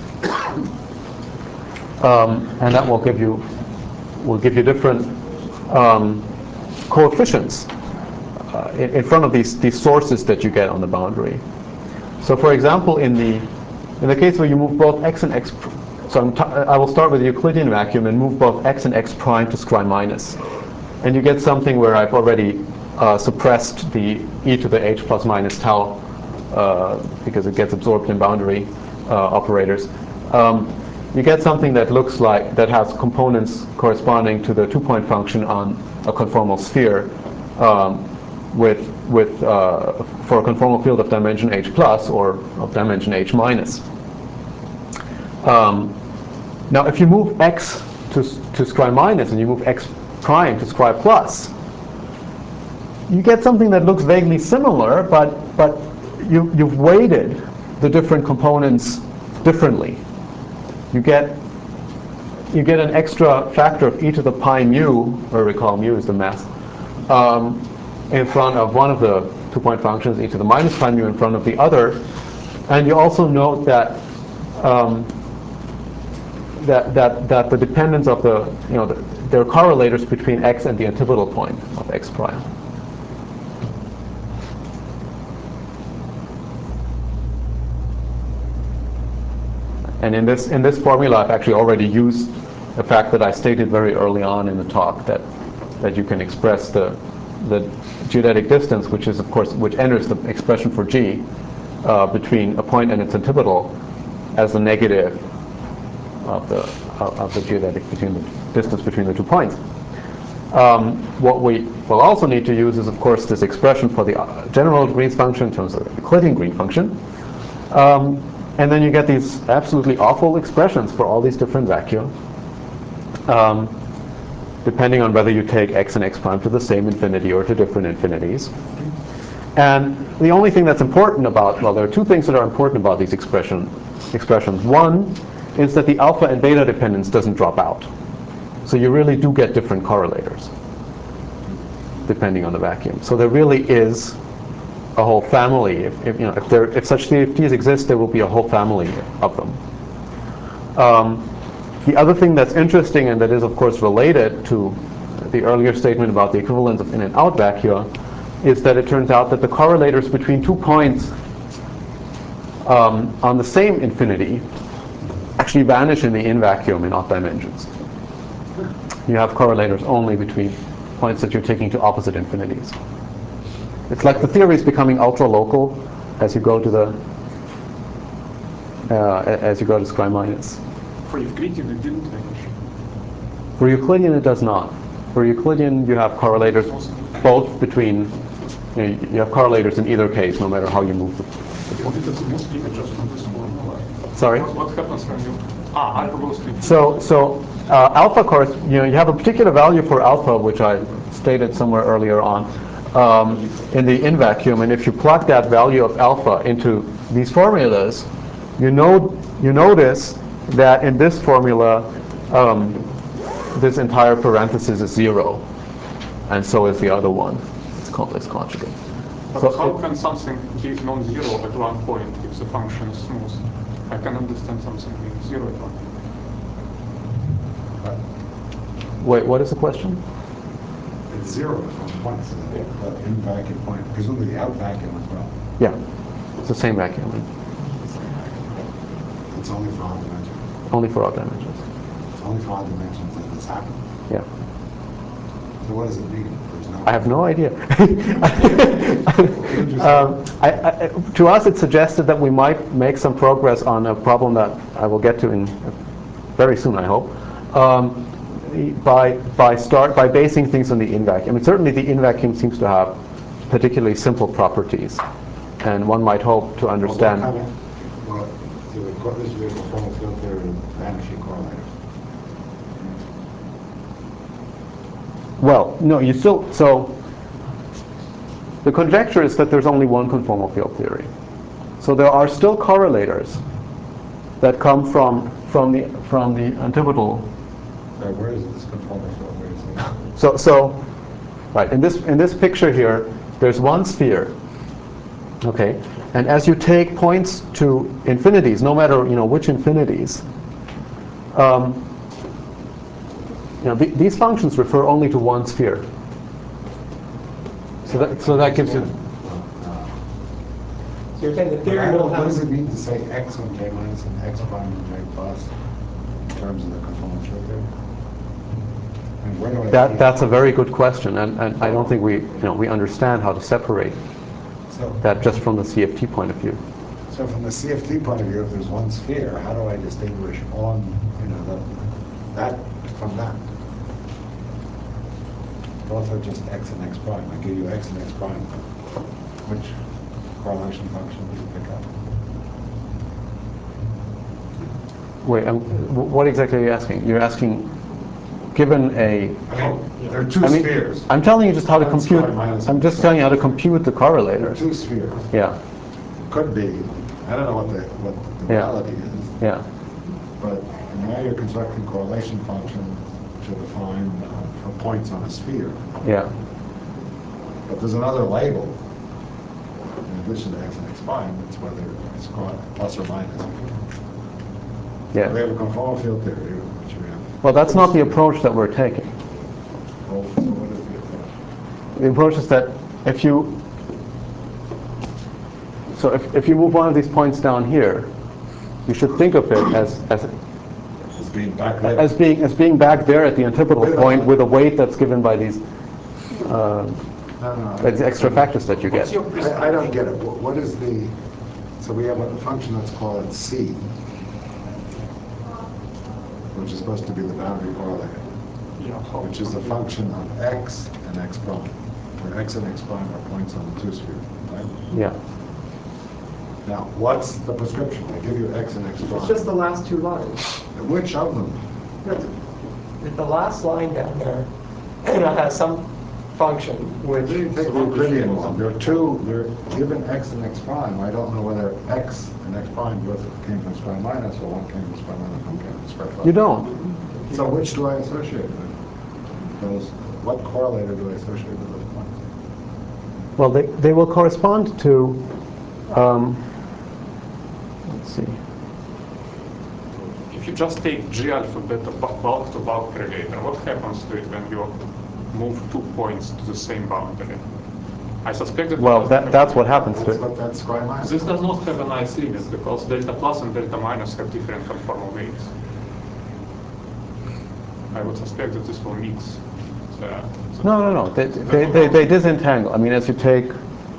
And that will give you different coefficients in front of these sources that you get on the boundary. So for example, in the case where you move both x and x, so I will start with the Euclidean vacuum and move both x and x prime to square minus. And you get something where I've already suppressed the e to the h plus minus tau because it gets absorbed in boundary operators. You get something that looks like, that has components corresponding to the 2-point function on a conformal sphere for a conformal field of dimension h plus or of dimension h minus. Now if you move x to square minus and you move x prime to square plus, you get something that looks vaguely similar, but you've weighted the different components differently. You get an extra factor of e to the pi mu, where recall mu is the mass, in front of one of the 2-point functions, e to the minus pi mu in front of the other. And you also note that that the dependence of there are correlators between x and the antipodal point of x prime. And in this formula, I've actually already used the fact that I stated very early on in the talk that you can express the geodetic distance, which is of course which enters the expression for g between a point and its antipodal, as the negative of the geodetic between the distance between the 2 points. What we will also need to use is of course this expression for the general Green's function in terms of the Euclidean Green function. And then you get these absolutely awful expressions for all these different vacua, depending on whether you take x and x prime to the same infinity or to different infinities. And the only thing that's important about, well, there are two things that are important about these expressions. One is that the alpha and beta dependence doesn't drop out. So you really do get different correlators, depending on the vacuum. So there really is a whole family. If such DFTs exist, there will be a whole family of them. The other thing that's interesting, and that is of course related to the earlier statement about the equivalence of in and out vacua, is that it turns out that the correlators between 2 points on the same infinity actually vanish in the in vacuum in odd dimensions. You have correlators only between points that you're taking to opposite infinities. It's like the theory is becoming ultra-local as you go to square minus. For Euclidean, it didn't vanish. For Euclidean, it does not. For Euclidean, you have correlators both between. You have correlators in either case, no matter how you move them. What is the mostly just from this formula? Sorry. What happens when you alpha goes to So alpha, you have a particular value for alpha, which I stated somewhere earlier on. In the in vacuum, and if you plug that value of alpha into these formulas, you notice that in this formula, this entire parenthesis is 0, and so is the other one. It's complex conjugate. But So how can something be non-zero at one point if the function is smooth? I can understand something being 0 at one point. wait, what is the question? It's 0 at one point, so the in vacuum point, presumably the out vacuum as well. Yeah, it's the same vacuum. It's only for odd dimensions. Only for odd dimensions. It's only for odd dimensions that this happens. Yeah. So what does it mean? There's no. I have no idea. To us, it suggested that we might make some progress on a problem that I will get to in very soon, I hope, by basing things on the in vacuum. I mean, certainly the in vacuum seems to have particularly simple properties, and one might hope to understand. Well, so this is the conformal field theory of vanishing correlators. Well, no, you still, so the conjecture is that there's only one conformal field theory. So there are still correlators that come from the antipodal. Where is this conformal field? Where is it? So right, in this picture here, there's one sphere. Okay, and as you take points to infinities, no matter which infinities, these functions refer only to one sphere. So that gives you. So you're saying the theory will What does it have... mean to say x on j minus and x prime on j plus in terms of the conformal field theory? And where do I see That's a very good question, and I don't think we understand how to separate So, that just from the CFT point of view. so from the CFT point of view, if there's one sphere, how do I distinguish on, that from that? Both are just x and x prime. I give you x and x prime. Which correlation function do you pick up? Wait, what exactly are you asking? You're asking, given a... There are two spheres. I'm telling you just how to One compute. square minus I'm just telling you how to compute the There are correlators. two spheres. Yeah, Could be. I don't know what the Yeah. reality is. yeah, But now you're constructing correlation function to define for points on a sphere. yeah. But there's another label in addition to x and x prime. It's whether it's plus or minus. We Yeah. have a conformal field theory, which we have. Well, that's not the approach that we're taking. So what is the approach? The approach is that if you move one of these points down here, you should think of it as As being back there. as being back there at the antipodal point with a weight that's given by these these extra factors that you get. I don't get it. What is the... So we have a function that's called C, which is supposed to be the boundary correlator, which is a function of x and x prime, where x and x prime are points on the two sphere, right? Yeah. Now, what's the prescription? I give you x and x prime. It's just the last two lines. Which of them? The last line down there has some function which... Take the Euclidean one. There are given x and x prime. I don't know whether x and x prime both came from square minus, or one came from square minus, one came from square plus. You don't. So which do I associate with? Those, what correlator do I associate with those points? Well, they will correspond to. Let's see. If you just take G alpha beta bulk to bulk relator, what happens to it when you move 2 points to the same boundary? I suspect that... Well, that's what happens to That's it. what that square minus. This does not have a nice limit because delta plus and delta minus have different conformal weights. I would suspect that this will mix. No. They disentangle. I mean, as you take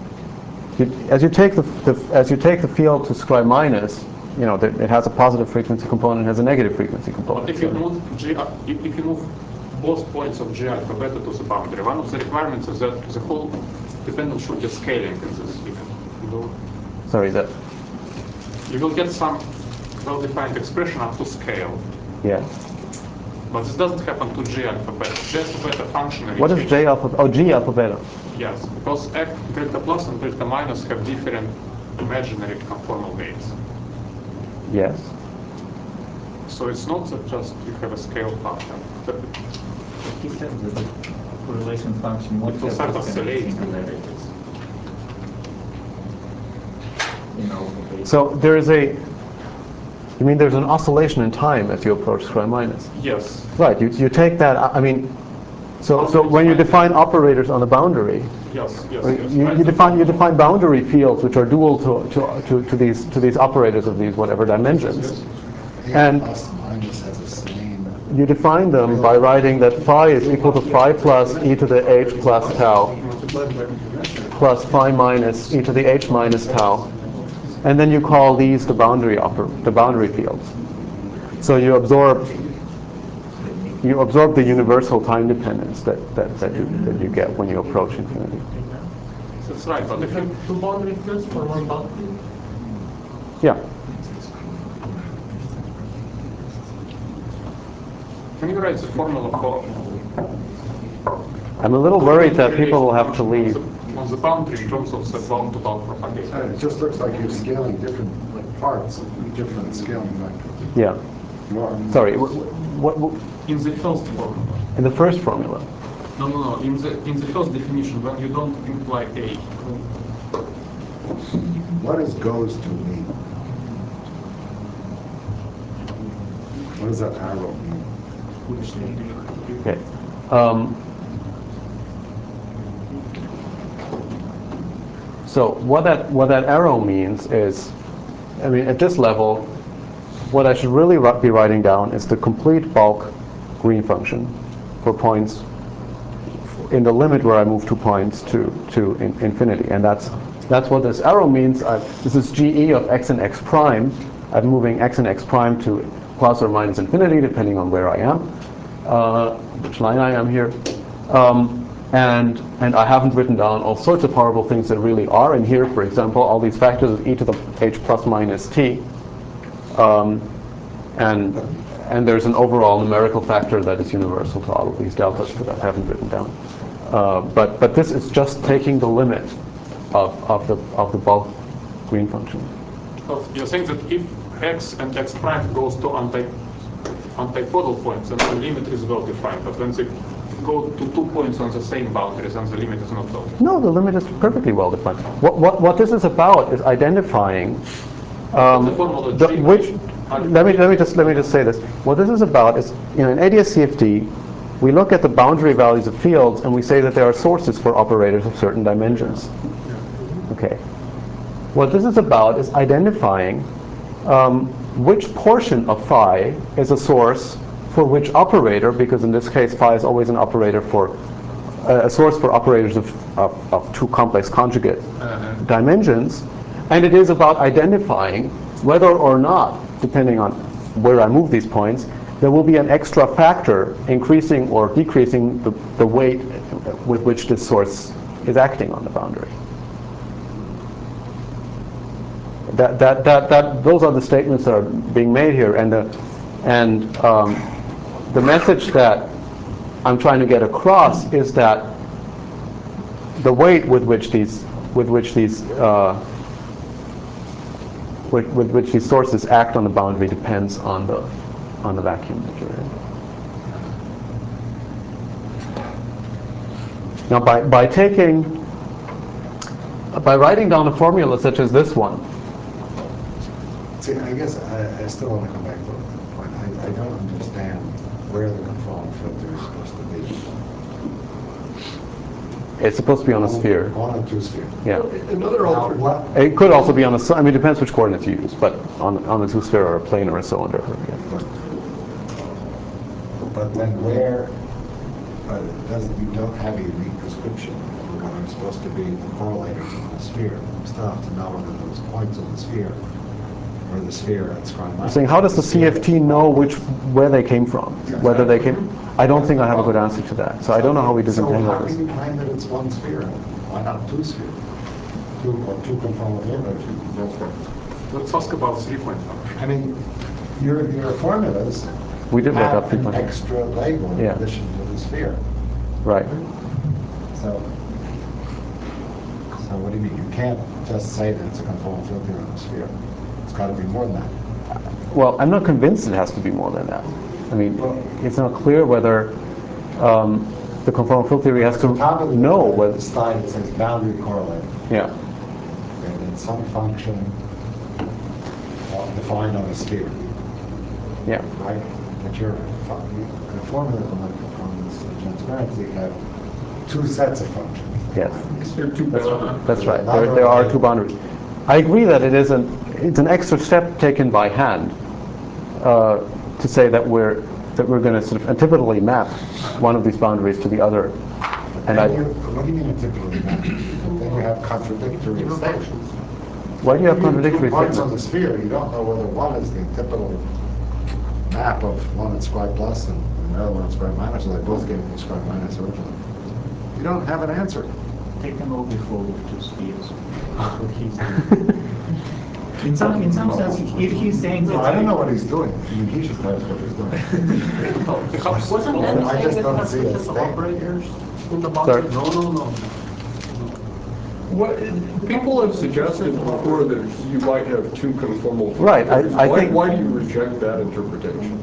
the field to square minus, it has a positive frequency component, has a negative frequency component. But if you move both points of G alpha beta to the boundary, one of the requirements is that the whole dependence should get scaling in this unit. Sorry, that. You will get some well-defined expression up to scale. Yeah. But this doesn't happen to G alpha beta. G alpha beta functionally What is changes. J alpha? Oh, G alpha beta. Yes, because delta plus and delta minus have different imaginary conformal weights. Yes. So it's not that just you have a scale function. He said that the correlation function won't It will have start those kind of oscillating. singularities. Alpha beta. So there is a. You mean there's an oscillation in time as you approach square minus? Yes. Right. You take that. I mean, so when you define operators on the boundary, Yes. you define boundary fields which are dual to these operators of these whatever dimensions, and Plus minus has the same. you define them by writing that phi is equal to phi plus e to the h plus tau plus phi minus e to the h minus tau, and then you call these the boundary fields. So you absorb the universal time dependence that you get when you approach infinity. That's right. But if you Two boundary fields for one boundary? Yeah. can you write the formula I'm a little worried that people will have to leave. On the boundary in terms of the bound-to-bound propagation. It just looks like you're scaling different parts, different scaling vectors. Yeah. Sorry. What? In the first formula. In the first formula. No. In the first definition, when you don't imply A. What does goes to mean? What does that arrow mean? Okay. So what that arrow means is, I mean, at this level, what I should really be writing down is the complete bulk green function for points in the limit where I move 2 points to infinity, and that's what this arrow means. This is GE of x and x prime. I'm moving x and x prime to plus or minus infinity, depending on where I am, which line I am here. And I haven't written down all sorts of horrible things that really are in here. For example, all these factors of e to the h plus minus t. And there's an overall numerical factor that is universal to all of these deltas that I haven't written down. But this is just taking the limit of the bulk green function. So you're saying that if x and x prime goes to antipodal points, then the limit is well defined. But when they go to 2 points on the same boundaries, then the limit is not well defined. No, the limit is perfectly well defined. What this is about is identifying which. Let me just say this. What this is about is, in ADS-CFD, we look at the boundary values of fields and we say that there are sources for operators of certain dimensions. Okay. What this is about is identifying which portion of phi is a source for which operator, because in this case phi is always an operator for a source for operators of two complex conjugate dimensions, and it is about identifying whether or not, depending on where I move these points, there will be an extra factor increasing or decreasing the weight with which this source is acting on the boundary. Those are the statements that are being made here, and the message that I'm trying to get across is that the weight with which these sources act on the boundary depends on the vacuum that you're in. Now, by writing down a formula such as this one. See, I guess I still want to come back to the point. I don't understand where the conformal filter is supposed to be. It's supposed to be on a sphere. On a two-sphere. Yeah. Another alternative. It could also be on a. I mean, it depends which coordinates you use, but on a two-sphere or a plane or a cylinder. Yeah. But then where? You don't have a unique description of what are supposed to be the correlators on the sphere. You still have to know whether those points on the sphere or the sphere at square minus. I'm saying, how does the CFT know where they came from? Whether they came? I don't think I have a good answer to that. So I don't know how we disentangle So how this. can you claim that it's one sphere? Why not two spheres? Two conformal filters. Let's ask about 3-point function. I mean, your formulas We did look have up an 3-point. extra label in Yeah. addition to the sphere. Right. So what do you mean? You can't just say that it's a conformal filter on a sphere. It's got to be more than that. Well, I'm not convinced it has to be more than that. I mean, it's not clear whether the conformal field theory has to know whether. The slide that says boundary correlated. Yeah. And it's some function defined on a sphere. Yeah. Right? But the formula on this transparency have two sets of functions. Yes. That's right. Neither There are way. two boundaries. I agree that it's an extra step taken by hand to say that we're going to sort of antipodally map one of these boundaries to the other. And what do you mean antipodally map? Then you have contradictory statements. Why do you have contradictory Two points statements? on the sphere, you don't know whether one is the antipodal map of one at square plus and the other one at square minus, or they both gave me square minus originally. You don't have an answer. Take them all before with two spheres. That's what he's doing. In some sense, if he's saying that... No, I don't know what he's doing. I mean, he should tell us what he's doing. Perhaps Wasn't Ben I saying just that don't you have see a such statement. operators in the Sorry. boundary? No. What, people have suggested before that you might have two conformal field Right, theories. I think- Why do you reject that interpretation?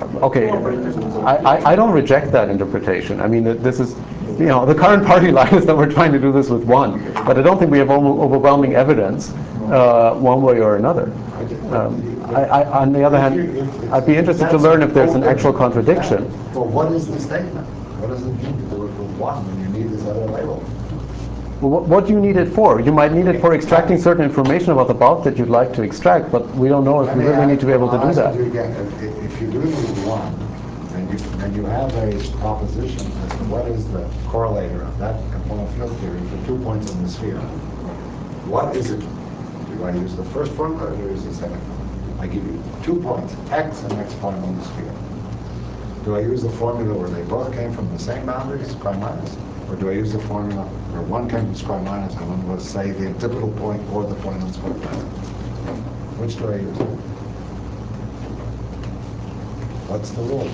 I don't reject that interpretation. I mean, this is, the current party line is that we're trying to do this with one, but I don't think we have overwhelming evidence one way or another. On the other hand, I'd be interested to learn if there's an actual contradiction. Well, what is the statement? What does it mean to do it with one when you need this other label? Well, what do you need it for? You might need it for extracting certain information about the bulk that you'd like to extract, but we don't know if you really need to be able to do that. If you do need one, then you have a proposition as to what is the correlator of that conformal field theory for 2 points in the sphere. What is it? Do I use the first formula or do I use the second formula? I give you 2 points, x and x point on the sphere. Do I use the formula where they both came from the same boundaries, prime minus? Or do I use the formula where one came from square minus and one was, say, the typical point or the point on square minus? Which do I use? What's the rule?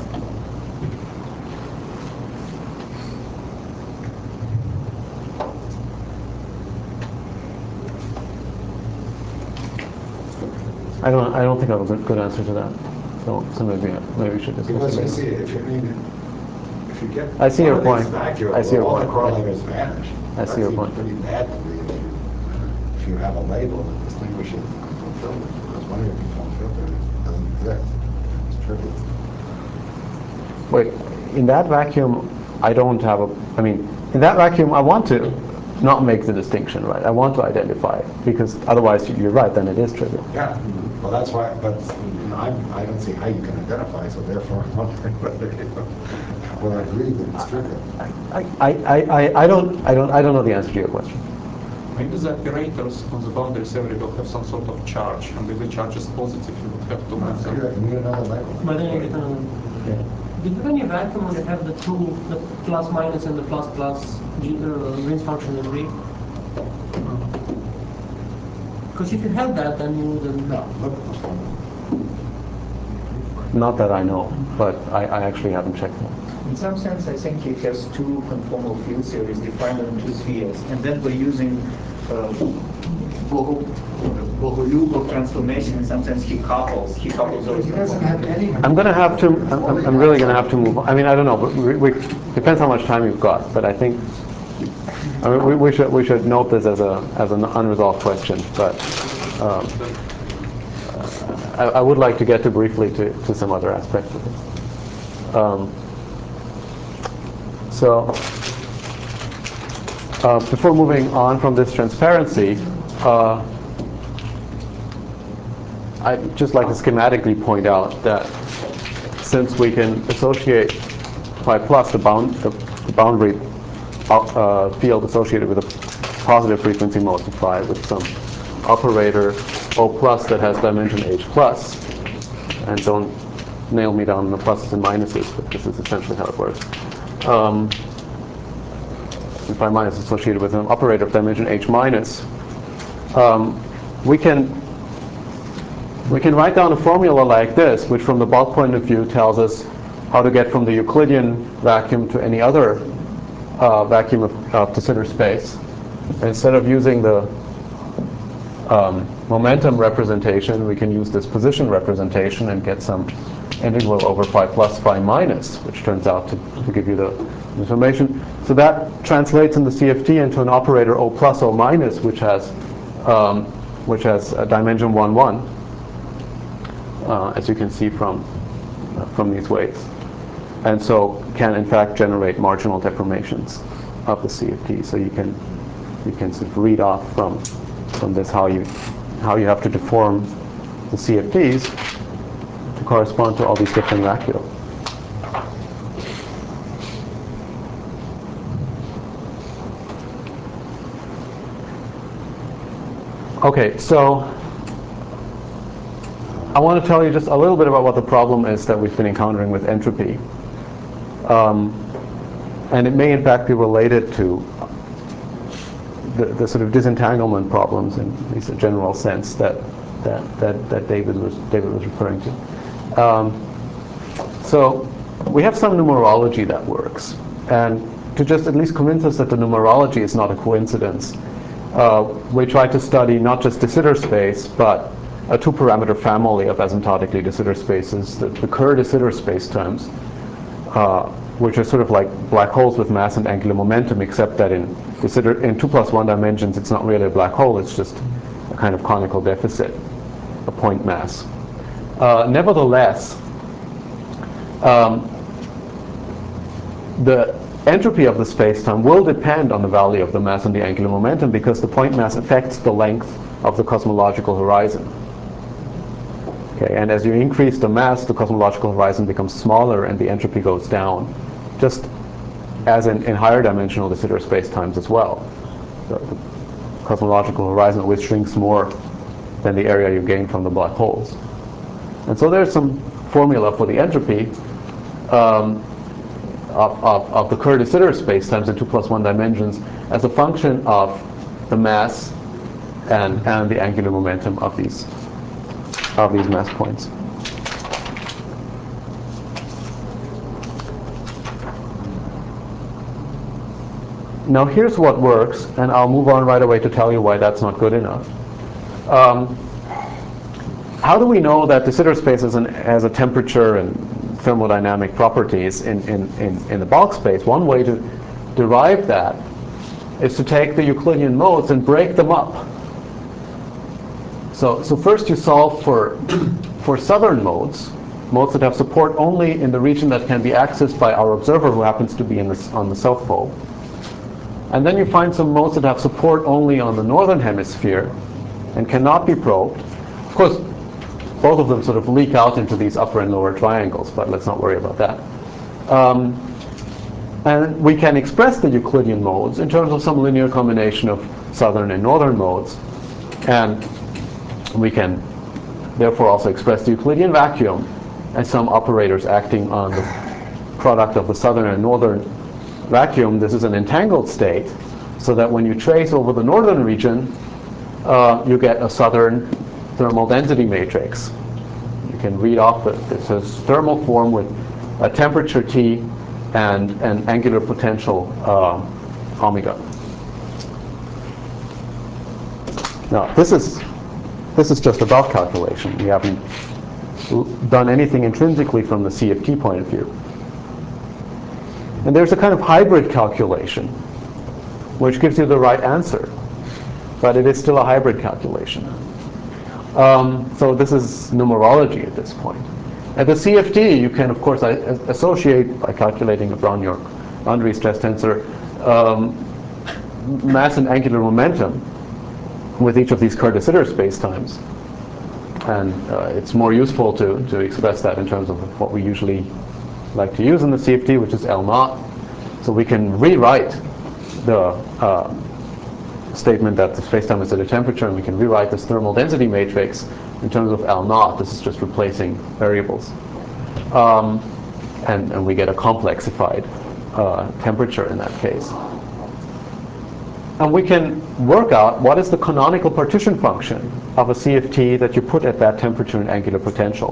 I don't think I have a good answer to that. So maybe we should discuss Because it you see, later. if you get I see your one of these point. vacuum, I see your all the point. correlators vanish. I see your point. That's pretty badly if you have a label that distinguishes conformal filter, because one of your conformal filters doesn't exist. It's trivial. Wait, in that vacuum, I don't have I mean, in that vacuum, I want to not make the distinction, right? I want to identify it, because otherwise, you're right, then it is trivial. Yeah, well, that's why, but I don't see how you can identify, so therefore I'm wondering whether I agree that it's trivial. I don't know the answer to your question. Maybe the operators on the boundary theory will have some sort of charge, and if the charge is positive, you would have to move You them. need another label. But then you get another. Do you have any vacuum when you have the plus minus and the plus plus Green's function degree? Because if you have that, then you wouldn't. No, look at this formula. Not that I know, but I actually haven't checked that. In some sense, I think he has two conformal field series defined on two spheres, and then by using Bogolyubov transformation, in some sense, he couples those. He doesn't have any. I'm really gonna have to move on. I mean, I don't know, but depends how much time you've got, but I think, we should note this as an unresolved question, but I would like to get to briefly to some other aspects of this. So before moving on from this transparency, I'd just like to schematically point out that since we can associate phi plus, the boundary field associated with a positive frequency mode of phi with some operator O plus that has dimension H plus, and don't nail me down on the pluses and minuses, but this is essentially how it works. And phi minus associated with an operator of dimension H minus, we can write down a formula like this, which from the bulk point of view tells us how to get from the Euclidean vacuum to any other vacuum of de Sitter space. And instead of using the momentum representation, we can use this position representation and get some integral over phi plus phi minus, which turns out to give you the information. So that translates in the CFT into an operator O plus O minus, which has a dimension 1, 1, as you can see from these weights, and so can in fact generate marginal deformations of the CFT. So you can sort of read off from this how you have to deform the CFTs to correspond to all these different vacua. Okay, so I want to tell you just a little bit about what the problem is that we've been encountering with entropy. And it may in fact be related to the sort of disentanglement problems in at least a general sense that David was referring to. So we have some numerology that works, and to just at least convince us that the numerology is not a coincidence, we tried to study not just de Sitter space, but a two-parameter family of asymptotically de Sitter spaces, the Kerr de Sitter spacetimes, which are sort of like black holes with mass and angular momentum, except that in 2+1 dimensions, it's not really a black hole, it's just a kind of conical deficit, a point mass. Nevertheless, the entropy of the spacetime will depend on the value of the mass and the angular momentum, because the point mass affects the length of the cosmological horizon. Okay, and as you increase the mass, the cosmological horizon becomes smaller and the entropy goes down, just as in higher dimensional de Sitter spacetimes as well. The cosmological horizon always shrinks more than the area you gain from the black holes. And so there's some formula for the entropy of the Kerr de Sitter spacetimes in 2+1 dimensions as a function of the mass and the angular momentum of these mass points. Now here's what works, and I'll move on right away to tell you why that's not good enough. How do we know that de Sitter space has a temperature and thermodynamic properties in the bulk space? One way to derive that is to take the Euclidean modes and break them up. So first you solve for southern modes that have support only in the region that can be accessed by our observer, who happens to be on the south pole. And then you find some modes that have support only on the northern hemisphere and cannot be probed. Of course, both of them sort of leak out into these upper and lower triangles, but let's not worry about that. And we can express the Euclidean modes in terms of some linear combination of southern and northern modes. And we can therefore also express the Euclidean vacuum as some operators acting on the product of the southern and northern vacuum. This is an entangled state, so that when you trace over the northern region, you get a southern thermal density matrix. You can read off it's a thermal form with a temperature T and an angular potential omega. Now this is just a bulk calculation. We haven't done anything intrinsically from the CFT point of view. And there's a kind of hybrid calculation which gives you the right answer, but it is still a hybrid calculation. So this is numerology at this point. At the CFT, you can, of course, associate, by calculating a Brown-York boundary stress tensor, mass and angular momentum with each of these Kerr de Sitter spacetimes. And it's more useful to express that in terms of what we usually like to use in the CFT, which is L0. So we can rewrite the statement that the spacetime is at a temperature, and we can rewrite this thermal density matrix in terms of L0. This is just replacing variables. And we get a complexified temperature in that case. And we can work out what is the canonical partition function of a CFT that you put at that temperature and angular potential.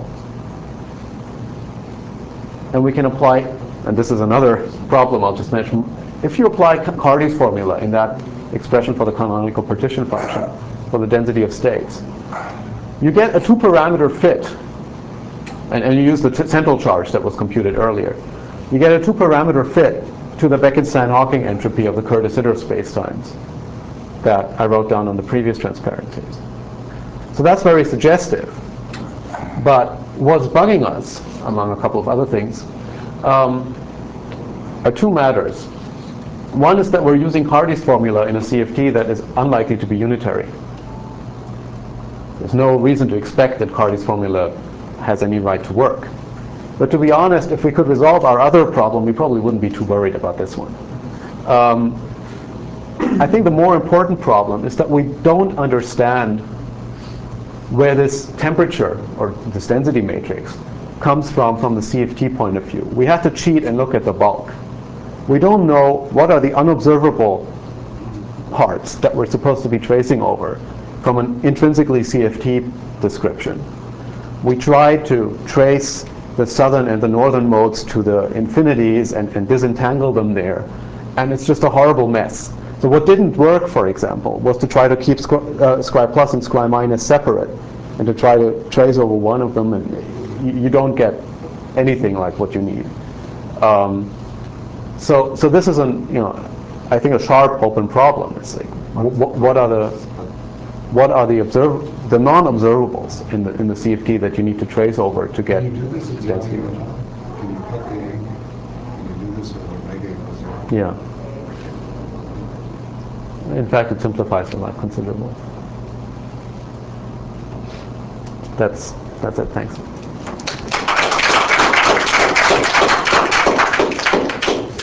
And we can apply, and this is another problem I'll just mention, if you apply Cardy's formula in that expression for the canonical partition function for the density of states, you get a two-parameter fit, and you use the central charge that was computed earlier. You get a two-parameter fit to the Beckett-Stein-Hawking entropy of the Kerr de Sitter spacetimes that I wrote down on the previous transparencies. So that's very suggestive. But what's bugging us, among a couple of other things, are two matters. One is that we're using Cardy's formula in a CFT that is unlikely to be unitary. There's no reason to expect that Cardy's formula has any right to work. But to be honest, if we could resolve our other problem, we probably wouldn't be too worried about this one. I think the more important problem is that we don't understand where this temperature, or this density matrix, comes from the CFT point of view. We have to cheat and look at the bulk. We don't know what are the unobservable parts that we're supposed to be tracing over from an intrinsically CFT description. We try to trace the southern and the northern modes to the infinities and disentangle them there. and it's just a horrible mess. So what didn't work, for example, was to try to keep square plus and square minus separate, and to try to trace over one of them, and you don't get anything like what you need. So this is I think a sharp open problem. It's like what are the non-observables in the CFT that you need to trace over to get Can you do this density? exactly or not? Can you put the angle? Can you do this with a right angle zero? Yeah. In fact, it simplifies a lot considerably. That's it. Thanks.